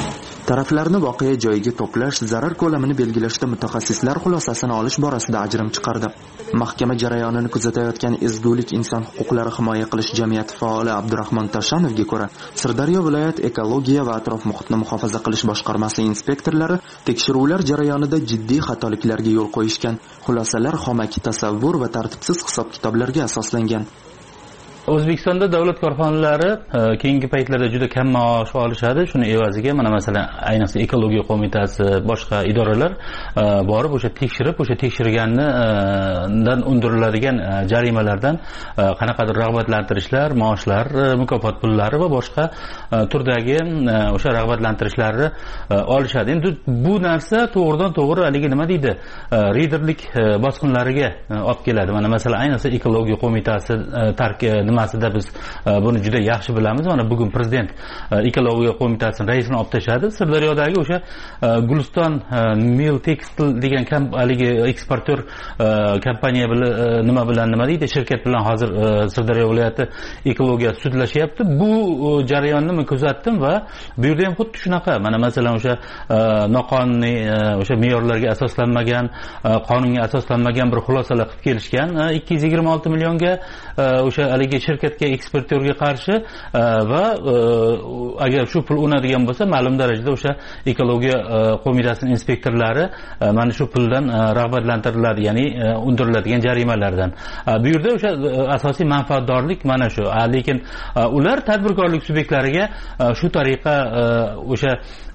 Taraflarni voqea joyiga to'plash, zarar ko'lamini belgilashda mutaxassislar xulosasini olish borasida ajrim chiqardi. Mahkama jarayonini kuzatayotgan Ezgulik inson huquqlari himoya qilish jamiyati faoli Abdurahmon Tashanovga ko'ra, Sirdaryo viloyat ekologiya va atrof muhitni muhofaza qilish boshqarmasi inspektorlari tekshiruvlar jarayonida jiddiy xatoliklarga yo'l qo'yishgan. Xulosalar xomaki tasavvur va tartibsiz hisob-kitoblarga asoslangan. O'zbekistonda davlat korxonalari keyingi paytlarda juda kam maosh olishadi. Shuni evaziga mana masalan ayniqsa ekologiya qo'mitasi, boshqa idoralar borib o'sha tekshirib, o'sha tekshirgandan undiriladigan jarimalardan qanaqadir rag'batlantirishlar, maoshlar, mukofot pullari va boshqa turdagi o'sha rag'batlantirishlarni olishadi. Endi bu narsa to'g'ridan to'g'ri haligi nima deydi, reyderlik bosqinlariga olib keladi. Mana masalan ayniqsa ekologiya qo'mitasi tarki nimasida biz buni juda yaxshi bilamiz. Mana bugun prezident ekologiya qo'mitasining raisini olib tashladi. Sirdaryodagi o'sha Guliston Mil Textile degan haligi eksportyor kompaniya bilan nima bilan nima deydi, shirkat bilan hozir Sirdaryo viloyati ekologiya sudlashyapti. Bu jarayonni men kuzatdim va bu yerda ham xuddi shunaqa. Mana masalan o'sha noqonuniy, o'sha me'yorlarga asoslanmagan, qonunga asoslanmagan bir xulosalar qilib kelishgan. ikki yuz yigirma olti millionga o'sha haligi shirkatga, eksportyorga qarshi va agar shu pul unadigan bo'lsa, ma'lum darajada o'sha ekologiya qo'mitasining inspektorlari mana shu puldan rag'batlantiriladi, ya'ni undiriladigan jarimalardan. Bu yerda o'sha asosiy manfaatdorlik mana shu. Lekin ular tadbirkorlik subyektlariga shu tariqa o'sha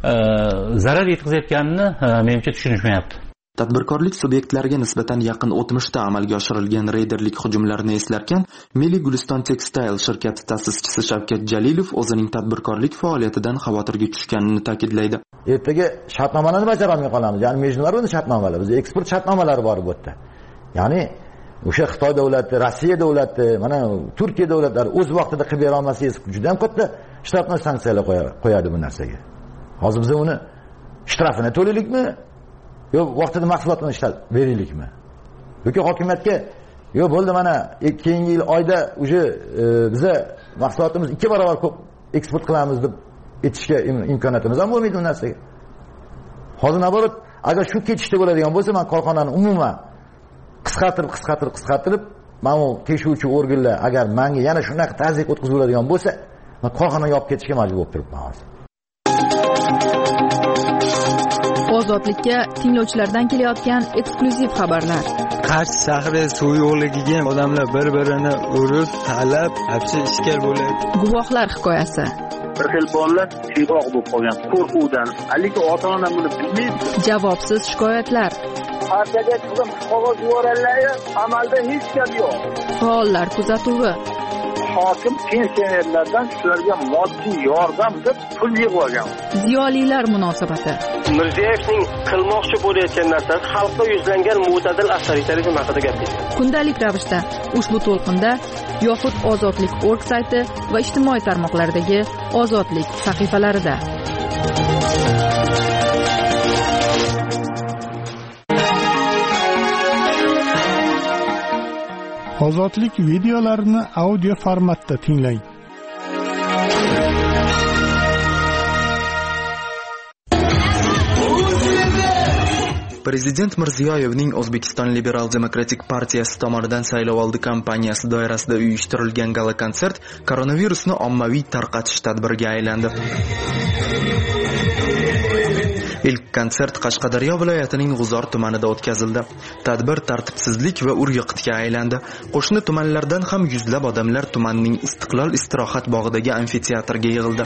zarar yetkazayotganini menimcha tushunishmayapti. Tadbirkorlik subyektlariga nisbatan yaqin o'tmishda amalga oshirilgan reyderlik hujumlarini eslarkan, Milliy Guliston Textile shirkati ta'sischisi Shavkat Jalilov o'zining tadbirkorlik faoliyatidan xavotirga tushganini ta'kidlaydi. Ertaga shartnomalarni bajara olmay qolamiz. Ya'ni международный shartnomalar, bizda eksport shartnomalari bor bu yerda. Ya'ni o'sha Xitoy davlati, Rossiya davlati, mana Turkiya davlatlari o'z vaqtida qilib bera olmasangiz, juda ham katta shtatnoy sanksiyalar qo'yadi bu narsaga. Hozir biz uni shtrafini to'laylikmi? Yo vaqtida mahsulotni ishlab beraylikmi? Yoki hokimiyatga yo bo'ldi mana keyingi yil oyda uje biza mahsulotimiz ikki barobar ko'p eksport qilamiz deb aytishga imkoniyatimiz ham bo'lmaydi bu narsaga. Hozir naborot agar shu ketishda bo'ladigan bo'lsa, men korxonani umuman qisqartirib qisqartirib qisqartirib mana bu tekshiruvchi organlar agar menga yana shunaqa tazyiq o'tkazib bo'ladigan bo'lsa, men korxonani yopib ketishga majbur bo'lib turibman hozir. Ozodlikka tinglovchilardan kelayotgan eksklyuziv xabarlar. Qarshi shahri suv yo'qligiga odamlar bir-birini urib, talab, hapsi ishkal bo'ladi. Guvohlar hikoyasi. Bir xil bolalar siyroq bo'lib qolgan qo'rquvdan. Lekin ota-ona buni bilmaydi. Javobsiz shikoyatlar. Partiyaga qizim qog'oz yuborganlar, amalda hech gap yo'q. Faollar kuzatuvi. Hokim pensionerlardan shularga moddiy yordam deb pul yig'ib olgan. Ziyolilar munosabati. Mirziyevning qilmoqchi bo'layotgan narsasi xalqqa yuzlangan mo'tadil avtoritarizm haqida gapirdi. Kundalik ravishda ushbu to'lqinda yoxud Ozodlik nokta org sayti va ijtimoiy tarmoqlardagi Ozodlik sahifalarida. Ozodlik videolarini audio formatda tinglang. Prezident Mirziyoyevning O'zbekiston Liberal Demokratik partiyasi tomonidan saylovoldi kampaniyasi doirasida uyushtirilgan gala konsert koronavirusni ommaviy tarqatish tadbiriga aylandi. Ilk konsert Qashqadaryo viloyatining G'uzor tumanida o'tkazildi. Tadbir tartibsizlik va ur-yiqitga aylandi. Qo'shni tumanlardan ham yuzlab odamlar tumanning Istiqlol istirohat bog'idagi amfiteatrga yig'ildi.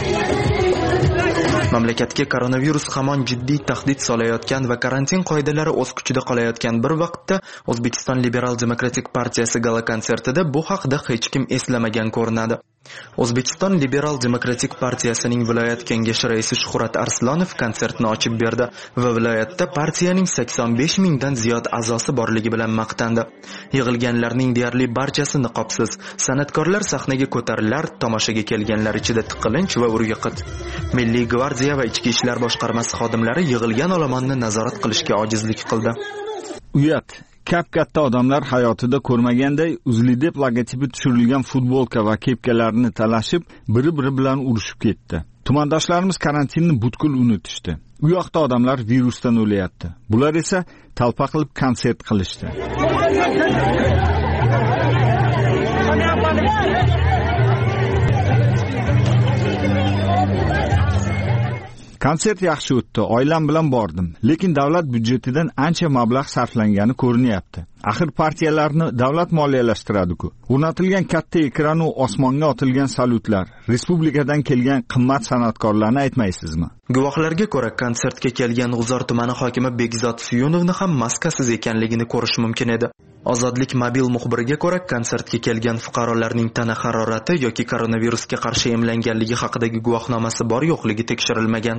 Mamlakatga koronavirus hamon jiddiy tahdid solayotgan va karantin qoidalari o'z kuchida qolayotgan bir vaqtda O'zbekiston Liberal Demokratik partiyasi gala konsertida bu haqda hech kim eslamagan ko'rinadi. O'zbekiston Liberal Demokratik partiyasining viloyat kengashi raisi Shuhrat Arslonov konsertni ochib berdi va viloyatda partiyaning sakson besh mingdan ziyod a'zosi borligi bilan maqtandi. Yig'ilganlarning deyarli barchasi niqobsiz. San'atkorlar sahnaga ko'tarilar, tomoshaga kelganlar ichida tiqilinch va ur-yiqit. Milliy gvardiya va ichki ishlar boshqarmasi xodimlari yig'ilgan olomonni nazorat qilishga ojizlik qildi. Uyat Kap-katta odamlar hayotida ko'rmaganday Uzlidep logotipi tushirilgan futbolka va kepkalarni talashib, biri-biri bilan urushib ketdi. Tumandoshlarimiz karantinni butkul unutishdi. U yoqda odamlar virusdan o'layapti. Bular esa talpa qilib konsert qilishdi. Konsert yaxshi o'tdi, oilam bilan bordim, lekin davlat byudjetidan ancha mablag' sarflangani ko'rinyapti. Axir partiyalarni davlat moliyalashtiradi-ku. O'rnatilgan katta ekran va osmonga otilgan salutlar, respublikadan kelgan qimmat san'atkorlarni aytmaysizmi? Guvohlarga ko'ra, konsertga kelgan G'uzor tumani hokimi Bekzod Suyunovni ham maskasiz ekanligini ko'rish mumkin edi. Ozodlik mobil muxbiriga ko'ra, konsertga kelgan fuqarolarning tana harorati yoki koronavirusga qarshi emlanganligi haqidagi guvohnomasi bor-yo'qligi tekshirilmagan.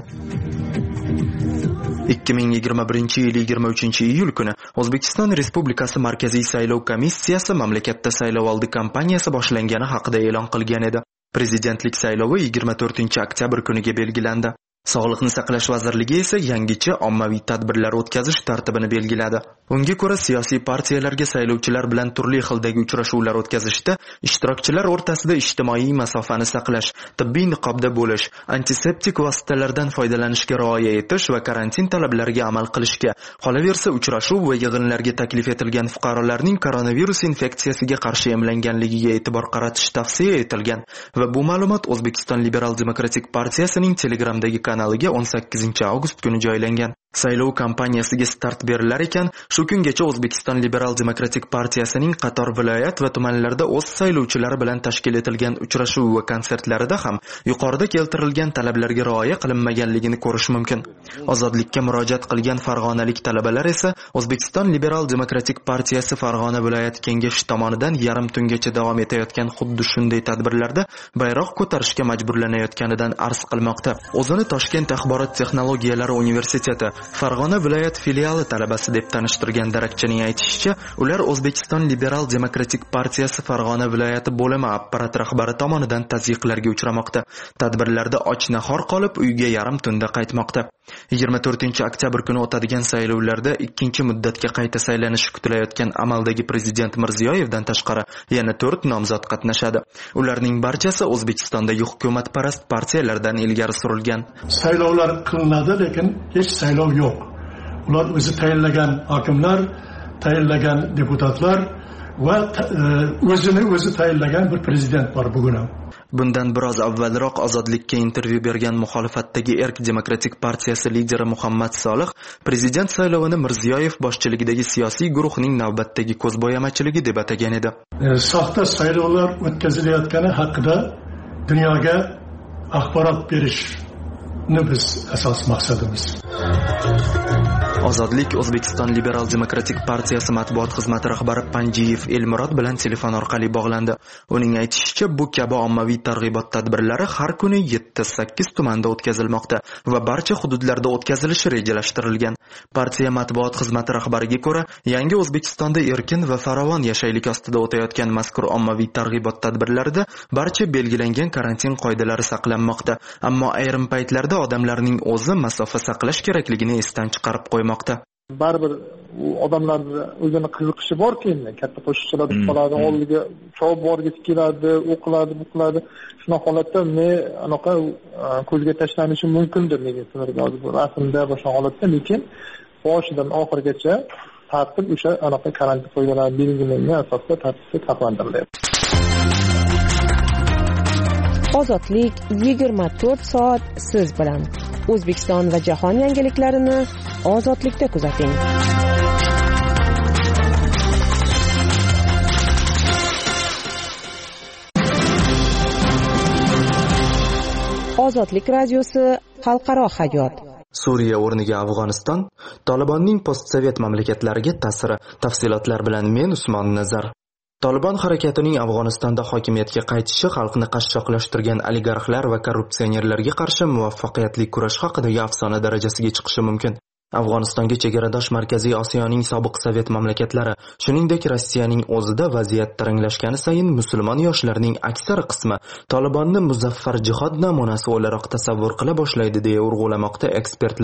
ikki ming yigirma birinchi yil yigirma uchinchi iyul kuni O'zbekiston Respublikasi Markaziy saylov komissiyasi mamlakatda saylovoldi kampaniyasi boshlangani haqida e'lon qilgan edi. Prezidentlik saylovi yigirma to'rtinchi oktyabr kuniga belgilandi. Sog'liqni saqlash vazirligi esa yangicha ommaviy tadbirlar o'tkazish tartibini belgiladi. Unga ko'ra, siyosiy partiyalarga saylovchilar bilan turli xildagi uchrashuvlar o'tkazishda ishtirokchilar o'rtasida ijtimoiy masofani saqlash, tibbiy niqobda bo'lish, antiseptik vositalardan foydalanishga rioya etish va karantin talablariga amal qilishga, qolaversa uchrashuv va yig'inlarga taklif etilgan fuqarolarning koronavirus infeksiyasiga qarshi emlanganligiga e'tibor qaratish tavsiya etilgan va bu ma'lumot O'zbekiston Liberal Demokratik partiyasining Telegramdagi kanaliga o'n sakkizinchi avgust kuni joylangan. Saylov kampaniyasiga start berilar ekan, shu kungacha O'zbekiston Liberal Demokratik partiyasining qator viloyat va tumanlarda o'z saylovchilari bilan tashkil etilgan uchrashuv va konsertlarida ham yuqorida keltirilgan talablarga rioya qilinmaganligini ko'rish mumkin. Ozodlikka murojaat qilgan farg'onalik talabalar esa O'zbekiston Liberal Demokratik partiyasi Farg'ona viloyat kengashi tomonidan yarim tungacha davom etayotgan xuddi shunday tadbirlarda bayroq ko'tarishga majburlanayotganidan arz qilmoqda. O'zini Toshkent axborot texnologiyalari universiteti Farg'ona viloyat filiali talabasi deb tanishtirgan darakchining aytishicha, ular O'zbekiston Liberal Demokratik partiyasi Farg'ona viloyati bo'limi apparat rahbari tomonidan tazyiqlarga uchramoqda. Tadbirlarda och-nahor qolib, uyga yarim tunda qaytmoqda. yigirma to'rtinchi oktyabr kuni o'tadigan saylovlarda ikkinchi muddatga qayta saylanishi kutilayotgan amaldagi prezident Mirziyoyevdan tashqari yana to'rt nomzod qatnashadi. Ularning barchasi O'zbekistondagi hukumatparast partiyalardan ilgari surilgan. Saylovlar qilinadi, lekin hech saylov yo'q. Ular o'zi tayinlagan hokimlar, tayinlagan deputatlar va o'zini o'zi tayinlagan bir prezident bor bugun ham. Bundan biroz avvalroq Ozodlikka intervyu bergan muxolifatdagi Erk Demokratik partiyasi lideri Muhammad Solih prezident saylovini Mirziyoyev boshchiligidagi siyosiy guruhning navbatdagi ko'zbo'yamachiligi deb atagan edi. Soxta saylovlar o'tkazilayotgani haqida dunyoga axborot berish biz asos maqsadimiz. Ozodlik O'zbekiston Liberal Demokratik partiyasi matbuot xizmati rahbari Panjiyev Elmurod bilan telefon orqali bog'landi. Uning aytishicha, bu kabi ommaviy targ'ibot tadbirlari har kuni yetti sakkiz tumanda o'tkazilmoqda va barcha hududlarda o'tkazilishi rejalashtirilgan. Partiya matbuot xizmati rahbariga ko'ra, yangi O'zbekistonda erkin va farovon yashaylik ostida o'tayotgan mazkur ommaviy targ'ibot tadbirlarida barcha belgilangan karantin qoidalari saqlanmoqda, ammo ayrim paytlarda odamlarning o'zi masofa saqlash kerakligini esdan chiqarib qo'ymoqda. Baribir odamlar o'zini qiziqishi bor-ku, endi katta qo'shiqchilar qoladi, oldiga javob borgisi keladi, o'qiladi, buqiladi. Shuna holatda men anaqa ko'zga tashlanishi mumkindir degan sizlarga rasmda boshqa holatda, lekin boshidan oxirigacha tartib o'sha anaqa karantin qoidalari belgilangan asosda tartibda saqlantirilyapti. Ozodlik yigirma to'rt soat siz bilan. O'zbekiston va jahon yangiliklarini Ozodlikda kuzating. Ozodlik radiosi xalqaro hayot. Suriya o'rniga Afg'oniston, Tolibonning postsovet mamlakatlariga ta'siri. Tafsilotlar bilan men Usmon Nazar. Tolibon harakatining Afg'onistonda hokimiyatga qaytishi xalqni qashshoqlashtirgan oligarxlar va korrupsionerlarga qarshi muvaffaqiyatli kurash haqidagi afsona darajasiga chiqishi mumkin. Afg'onistonga chegaradosh Markaziy Osiyoning sobiq sovet mamlakatlari, shuningdek Rossiyaning o'zida vaziyat taranglashgani sayin musulmon yoshlarning aksar qismi Tolibonni muzaffar jihod namunasi o'laroq tasavvur qila boshlaydi deya urg'ulamoqda ekspertlar.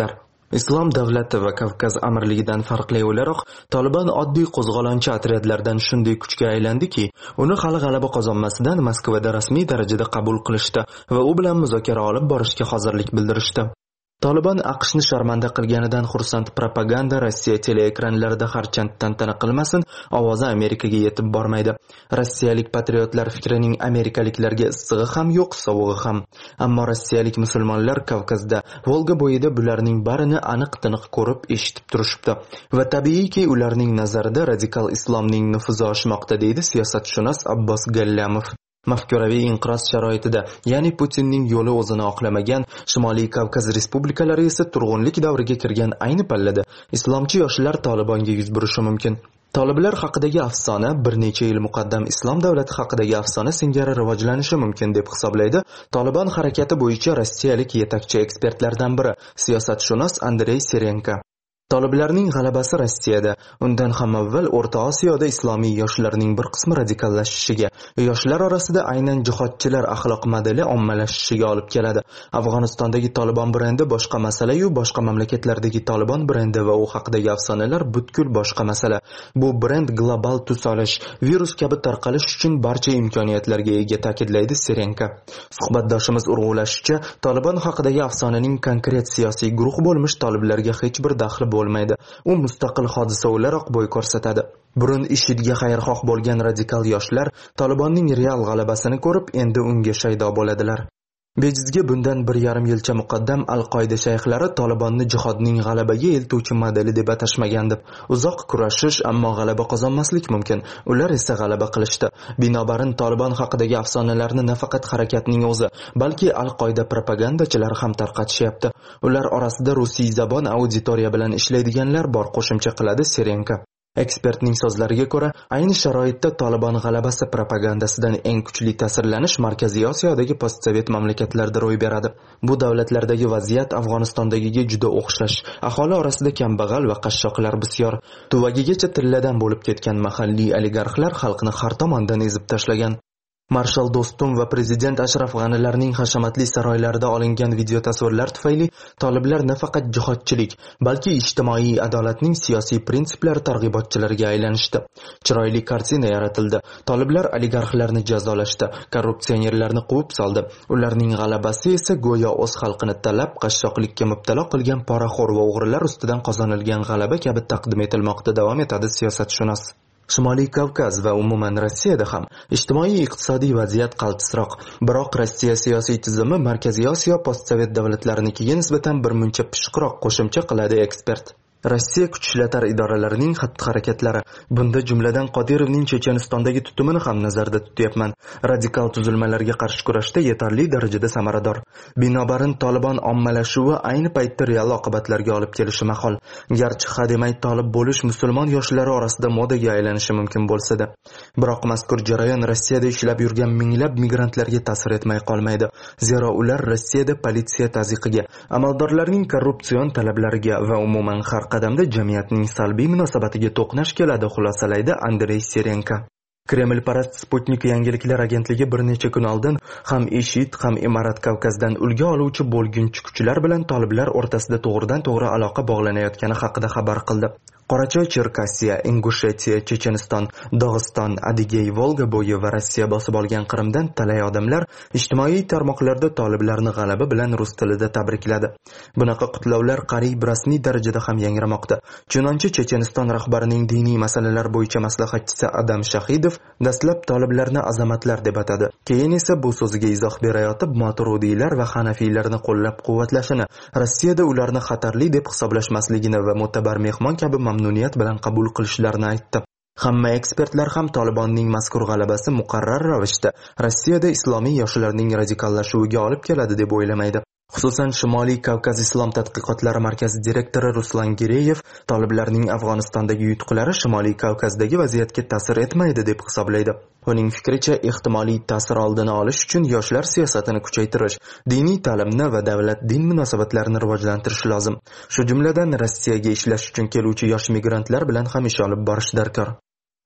Islom davlati va Kavkaz amirligidan farqli o'laroq, Taliban oddiy qo'zg'olonchi otryadlardan shunday kuchga aylandiki, uni hali g'alaba qozonmasidan Moskvada rasmiy darajada qabul qilishdi va u bilan muzokara olib borishga hozirlik bildirishdi. Taliban AQShni sharmanda qilganidan xursand propaganda Rossiya teleekranlarida harchand tantana qilmasin, ovozi Amerikaga yetib bormaydi. Rossiyalik patriotlar fikrining amerikaliklarga issig'i ham yo'q, sovug'i ham. Ammo rossiyalik musulmonlar Kavkazda, Volga bo'yida bularning barini aniq-tiniq ko'rib, eshitib turishibdi. Va tabiiyki, ularning nazarida radikal islomning nufuzi oshmoqda, deydi siyosatshunos Abbos Gallamov. Mafkuraviy inqiroz sharoitida, ya'ni Putinning yo'li o'zini oqlamagan Shimoliy Kavkaz respublikalari esa turg'unlik davriga kirgan ayni pallada islomchi yoshlar Tolibonga yuz burishi mumkin. Toliblar haqidagi afsona bir necha yil muqaddam islom davlati haqidagi afsona singari rivojlanishi mumkin deb hisoblaydi Tolibon harakati bo'yicha rossiyalik yetakchi ekspertlardan biri, siyosatshunos Andrey Serenko. Toliblarning g'alabasi Rossiyada, undan ham avval O'rta Osiyoda islomiy yoshlarning bir qismi radikallashishiga, yoshlar orasida aynan jihodchilar axloq modeli ommalashishiga olib keladi. Afg'onistondagi Tolibon brendi boshqa masala-yu, boshqa mamlakatlardagi Tolibon brendi va u haqidagi afsonalar butkul boshqa masala. Bu brend global tus olish, virus kabi tarqalish uchun barcha imkoniyatlarga ega, ta'kidlaydi Serenko. Suhbatdoshimiz urg'ulashicha, Tolibon haqidagi afsonaning konkret siyosiy guruh bo'lmish toliblarga hech bir daxli bo'lmaydi. U mustaqil hodisa o'laroq bo'y ko'rsatadi. Burun IShIDga xayrixoh bo'lgan radikal yoshlar Tolibonning real g'alabasini ko'rib, endi unga shaydo bo'ladilar. Bejizga bundan bir yarim yilcha muqaddam Al-Qoida shayxlari Tolibonni jihodning g'alabaga eltuvchi modeli deb atashmagandi. Uzoq kurashish, ammo g'alaba qozonmaslik mumkin. Ular esa g'alaba qilishdi. Binobarin Tolibon haqidagi afsonalarni nafaqat harakatning o'zi, balki Al-Qoida propagandachilari ham tarqatishyapti. Ular orasida rusiy zabon auditoriya bilan ishlaydiganlar bor, qo'shimcha qiladi Serenko. Ekspertning so'zlariga ko'ra, ayni sharoitda Tolibon g'alabasi propagandasidan eng kuchli ta'sirlanish Markaziy Osiyodagi postsovet mamlakatlarda ro'y beradi. Bu davlatlardagi vaziyat Afg'onistondagiga juda o'xshash. Aholi orasida kambag'al va qashshoqlar bisyor. Tuvagigacha tilladan bo'lib ketgan mahalliy oligarxlar xalqni har tomondan ezib tashlagan. Marshal Do'stum va prezident Ashraf G'anilarning hashamatli saroylarida olingan video tasvirlar tufayli toliblar nafaqat jihodchilik, balki ijtimoiy adolatning siyosiy prinsiplari targ'ibotchilariga aylanishdi. Chiroyli kartina yaratildi. Toliblar oligarxlarni jazolashdi, korrupsionerlarni quvib soldi. Ularning g'alabasi esa go'yo o'z xalqini talab, qashshoqlikka mubtalo qilgan poraxo'r va o'g'rilar ustidan qozonilgan g'alaba kabi taqdim etilmoqda, davom etadi siyosatshunos. Shimoliy Kavkaz va umuman Rossiyada ham ijtimoiy-iqtisodiy vaziyat qaltisroq. Biroq Rossiya siyosiy tizimi Markaziy Osiyo postsovet davlatlariga nisbatan bir muncha pishiqroq, qo'shimcha qiladi ekspert. Rossiya kuch ishlatar idoralarining xatti-harakatlari, bunda jumladan Qodirovning Chechenistondagi tutumini ham nazarda tutyapman, radikal tuzilmalarga qarshi kurashda yetarli darajada samarador. Binobarin Tolibon ommalashuvi ayni paytda real oqibatlarga olib kelishi mahol. Garchi hademay tolib bo'lish musulmon yoshlari orasida modaga aylanishi mumkin bo'lsa-da, biroq mazkur jarayon Rossiyada ishlab yurgan minglab migrantlarga ta'sir etmay qolmaydi. Zero ular Rossiyada politsiya tazyiqiga, amaldorlarning korrupsion talablariga va umuman har qadamda jamiyatning salbiy munosabatiga to'qnash keladi, xulosalaydi Andrey Serenko. Kreml parast Sputnik yangiliklar agentligi bir necha kun oldin ham IShID ham Imorat Kavkazdan ulgu oluvchi bo'lgunchi kuchlar bilan toliblar o'rtasida to'g'ridan-to'g'ri aloqa bog'lanayotgani haqida xabar qildi. Qorachoy, Cherkasiya, Ingushetiya, Checheniston, Dog'iston, Adigey, Volga bo'yi va Rossiya bosib olgan Qrimdan talay odamlar ijtimoiy tarmoqlarda toliblarni g'alaba bilan rus tilida tabrikladi. Bunaqa qutlovlar qariyb rasmiy darajada ham yangramoqda. Chunonchi Checheniston rahbarining diniy masalalar bo'yicha maslahatchisi Adam Shahidov dastlab toliblarni azamatlar deb atadi. Keyin esa bu so'ziga izoh berayotib Moturudiylar va Hanafiylarni qo'llab-quvvatlashini, Rossiyada ularni xatarli deb hisoblashmasligini va mo'tabar mehmon kabi mamnuniyat bilan qabul qilishlarini aytdi. Hamma ekspertlar ham Tolibonning mazkur g'alabasi muqarrar ravishda Rossiyada islomiy yoshlarning radikallashuviga olib keladi deb o'ylamaydi. Xususan Shimoliy Kavkaz islom tadqiqotlari markazi direktori Ruslan Gireyev toliblarning Afg'onistondagi yutuqlari Shimoliy Kavkazdagi vaziyatga ta'sir etmaydi deb hisoblaydi. Uning fikricha, ehtimoliy ta'sir oldini olish uchun yoshlar siyosatini kuchaytirish, diniy ta'limni va davlat-din munosabatlarini rivojlantirish lozim. Shu jumladan Rossiyaga ishlash uchun keluvchi yosh migrantlar bilan ham ish olib borish darkor.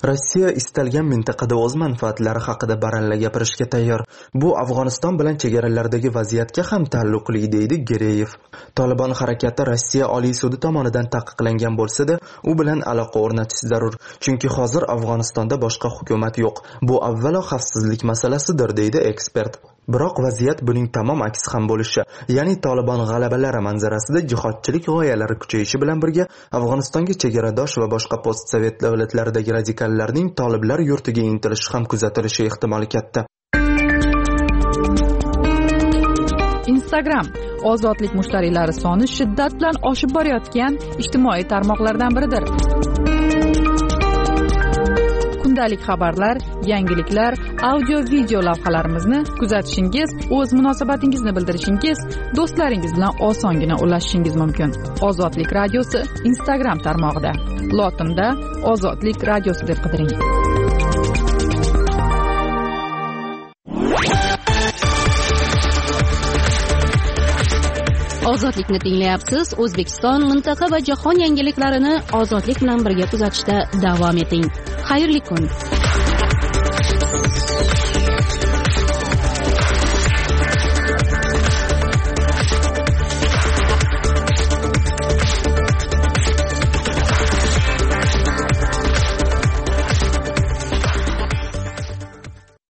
Rossiya istalgan mintaqada o'z manfaatlari haqida baralla gapirishga tayyor. Bu Afg'oniston bilan chegaralardagi vaziyatga ham taalluqli, deydi Gereyev. Tolibon harakati Rossiya Oliy sudi tomonidan taqiqlangan bo'lsa-da, u bilan aloqa o'rnatish zarur. Chunki hozir Afg'onistonda boshqa hukumat yo'q. Bu avvalo xavfsizlik masalasidir, deydi ekspert. Biroq vaziyat buning tamom aksi ham bo'lishi, ya'ni Tolibon g'alabalari manzarasida jihodchilik g'oyalari kuchayishi bilan birga Afg'onistonga chegaradosh va boshqa postsovet davlatlaridagi radikallarning toliblar yurtiga intilishi ham kuzatilishi ehtimoli katta. Instagram ozodlik mushtariylari soni shiddat bilan oshib borayotgan ijtimoiy tarmoqlardan biridir. Kundalik xabarlar, yangiliklar, audio-video lavhalarimizni kuzatishingiz, o'z munosabatingizni bildirishingiz, do'stlaringiz bilan osongina ulashishingiz mumkin. Ozodlik radiosi Instagram tarmog'ida. Lotinda Ozodlik radiosi deb qidiring. Ozodlikni tinglayapsiz. O'zbekiston, mintaqa va jahon yangiliklarini ozodlik bilan birga kuzatishda davom eting. Xayrli kun.